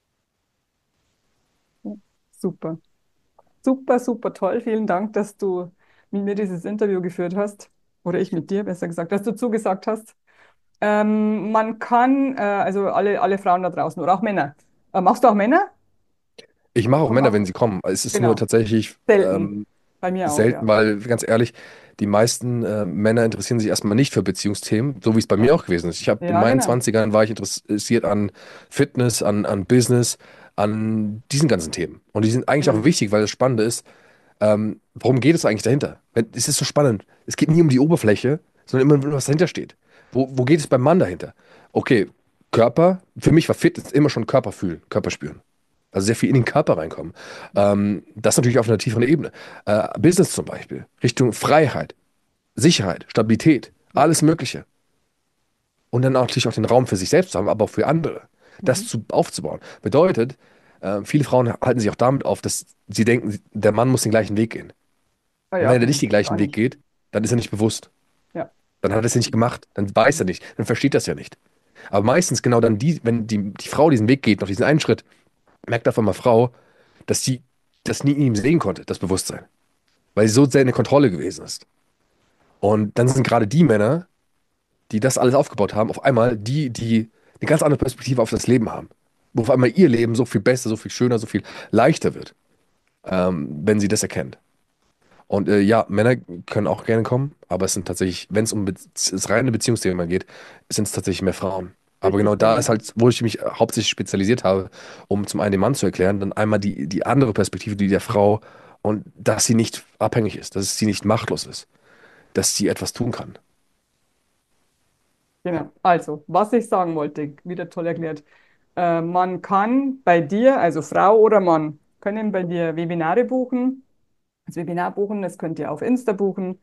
ja. Super. Super, super toll. Vielen Dank, dass du mit mir dieses Interview geführt hast. Oder ich mit dir, besser gesagt, dass du zugesagt hast. Ähm, man kann, äh, also alle, alle Frauen da draußen oder auch Männer. Äh, machst du auch Männer? Ich mache auch Oder Männer, machst- wenn sie kommen. Es ist nur Genau. tatsächlich Selten. ähm, Bei mir auch, selten, ja. weil, ganz ehrlich, die meisten äh, Männer interessieren sich erstmal nicht für Beziehungsthemen, so wie es bei mir auch gewesen ist. Ich habe in Ja, meinen genau. Zwanzigern war ich interessiert an Fitness, an, an Business, an diesen ganzen Themen. Und die sind eigentlich auch Genau. wichtig, weil das Spannende ist, ähm, worum geht es eigentlich dahinter? Wenn- Es ist so spannend. Es geht nie um die Oberfläche, sondern immer, um was dahinter steht. Wo, wo geht es beim Mann dahinter? Okay, Körper, für mich war Fitness immer schon Körper fühlen, Körper spüren. Also sehr viel in den Körper reinkommen. Ähm, das natürlich auf einer tieferen Ebene. Äh, Business zum Beispiel, Richtung Freiheit, Sicherheit, Stabilität, alles Mögliche. Und dann auch natürlich auch den Raum für sich selbst zu haben, aber auch für andere. Das Mhm. zu, aufzubauen. Bedeutet, äh, viele Frauen halten sich auch damit auf, dass sie denken, der Mann muss den gleichen Weg gehen. Ah Und ja, wenn er nicht den gar gleichen Weg nicht. geht, dann ist er nicht bewusst. Ja. Dann hat er es ja nicht gemacht. Dann weiß er nicht. Dann versteht er es ja nicht. Aber meistens genau dann die, wenn die, die Frau diesen Weg geht, noch diesen einen Schritt, merkt auf einmal Frau, dass sie das nie in ihm sehen konnte, das Bewusstsein. Weil sie so sehr in der Kontrolle gewesen ist. Und dann sind gerade die Männer, die das alles aufgebaut haben, auf einmal die, die eine ganz andere Perspektive auf das Leben haben. Wo auf einmal ihr Leben so viel besser, so viel schöner, so viel leichter wird, ähm, wenn sie das erkennt. Und äh, ja, Männer können auch gerne kommen, aber es sind tatsächlich, wenn es um Be das reine Beziehungsthema geht, sind es tatsächlich mehr Frauen. Aber Richtig genau viele da ist Männer. halt, wo ich mich äh, hauptsächlich spezialisiert habe, um zum einen den Mann zu erklären, dann einmal die, die andere Perspektive, die der Frau und dass sie nicht abhängig ist, dass sie nicht machtlos ist, dass sie etwas tun kann. Ja, Genau. Also, was ich sagen wollte, wieder toll erklärt. Äh, man kann bei dir, also Frau oder Mann, können bei dir Webinare buchen. Das Webinar buchen, das könnt ihr auf Insta buchen.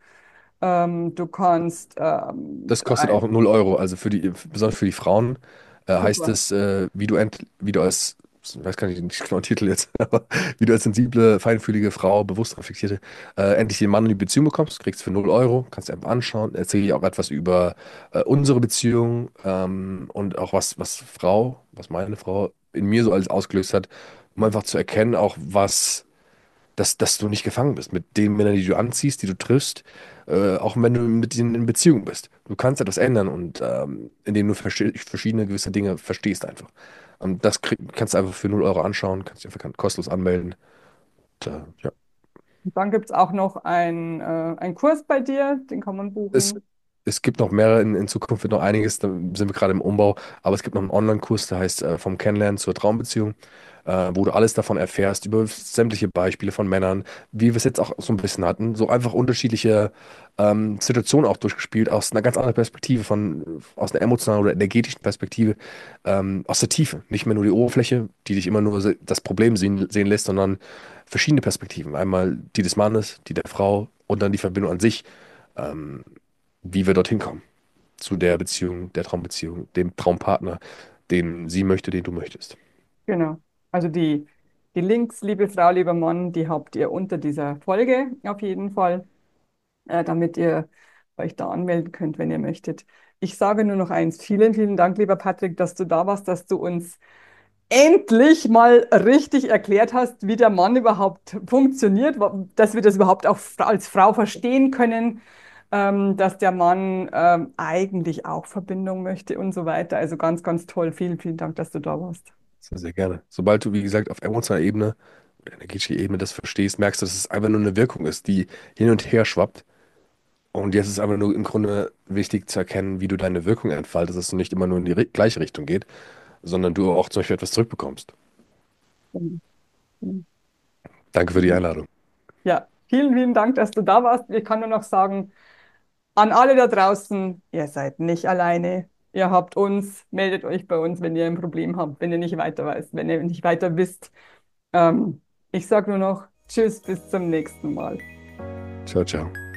Ähm, du kannst ähm, das kostet drei. auch null Euro. Also für die, besonders für die Frauen äh, heißt Super. es, äh, wie du, ent, wie du als, ich weiß gar nicht, nicht genau den Titel jetzt, aber wie du als sensible, feinfühlige Frau, bewusst reflektierte, äh, endlich den Mann in die Beziehung bekommst, kriegst für null Euro, kannst dir einfach anschauen, erzähle ich auch etwas über äh, unsere Beziehung ähm, und auch was, was Frau, was meine Frau in mir so alles ausgelöst hat, um einfach zu erkennen, auch was dass, dass du nicht gefangen bist mit den Männern, die du anziehst, die du triffst, äh, auch wenn du mit ihnen in Beziehung bist. Du kannst etwas ändern und ähm, indem du verste- verschiedene gewisse Dinge verstehst einfach. Und das krieg, kannst du einfach für null Euro anschauen, kannst dich einfach kostenlos anmelden. Und, äh, ja. Und dann gibt es auch noch ein, äh, einen Kurs bei dir, den kann man Es, buchen. es gibt noch mehrere, in, in Zukunft wird noch einiges, da sind wir gerade im Umbau, aber es gibt noch einen Online-Kurs, der heißt äh, Vom Kennenlernen zur Traumbeziehung, äh, wo du alles davon erfährst, über sämtliche Beispiele von Männern, wie wir es jetzt auch so ein bisschen hatten, so einfach unterschiedliche ähm, Situationen auch durchgespielt, aus einer ganz anderen Perspektive, von, aus einer emotionalen oder energetischen Perspektive, ähm, aus der Tiefe. Nicht mehr nur die Oberfläche, die dich immer nur se- das Problem sehen, sehen lässt, sondern verschiedene Perspektiven. Einmal die des Mannes, die der Frau und dann die Verbindung an sich. Ähm, wie wir dorthin kommen. Zu der Beziehung, der Traumbeziehung, dem Traumpartner, den sie möchte, den du möchtest. Genau. Also die, die Links, liebe Frau, lieber Mann, die habt ihr unter dieser Folge auf jeden Fall, äh, damit ihr euch da anmelden könnt, wenn ihr möchtet. Ich sage nur noch eins. Vielen, vielen Dank, lieber Patrick, dass du da warst, dass du uns endlich mal richtig erklärt hast, wie der Mann überhaupt funktioniert, wa- dass wir das überhaupt auch fra- als Frau verstehen können, ähm, dass der Mann ähm, eigentlich auch Verbindung möchte und so weiter. Also ganz, ganz toll. Vielen, vielen Dank, dass du da warst. Sehr, sehr gerne. Sobald du, wie gesagt, auf emotionaler Ebene oder energetischer Ebene das verstehst, merkst du, dass es einfach nur eine Wirkung ist, die hin und her schwappt. Und jetzt ist es einfach nur im Grunde wichtig zu erkennen, wie du deine Wirkung entfaltest, dass es nicht immer nur in die ri- gleiche Richtung geht, sondern du auch zum Beispiel etwas zurückbekommst. Danke für die Einladung. Ja, vielen, vielen Dank, dass du da warst. Ich kann nur noch sagen, an alle da draußen, ihr seid nicht alleine. Ihr habt uns, meldet euch bei uns, wenn ihr ein Problem habt, wenn ihr nicht weiter weißt, wenn ihr nicht weiter wisst. Ähm, Ich sage nur noch Tschüss, bis zum nächsten Mal. Ciao, ciao.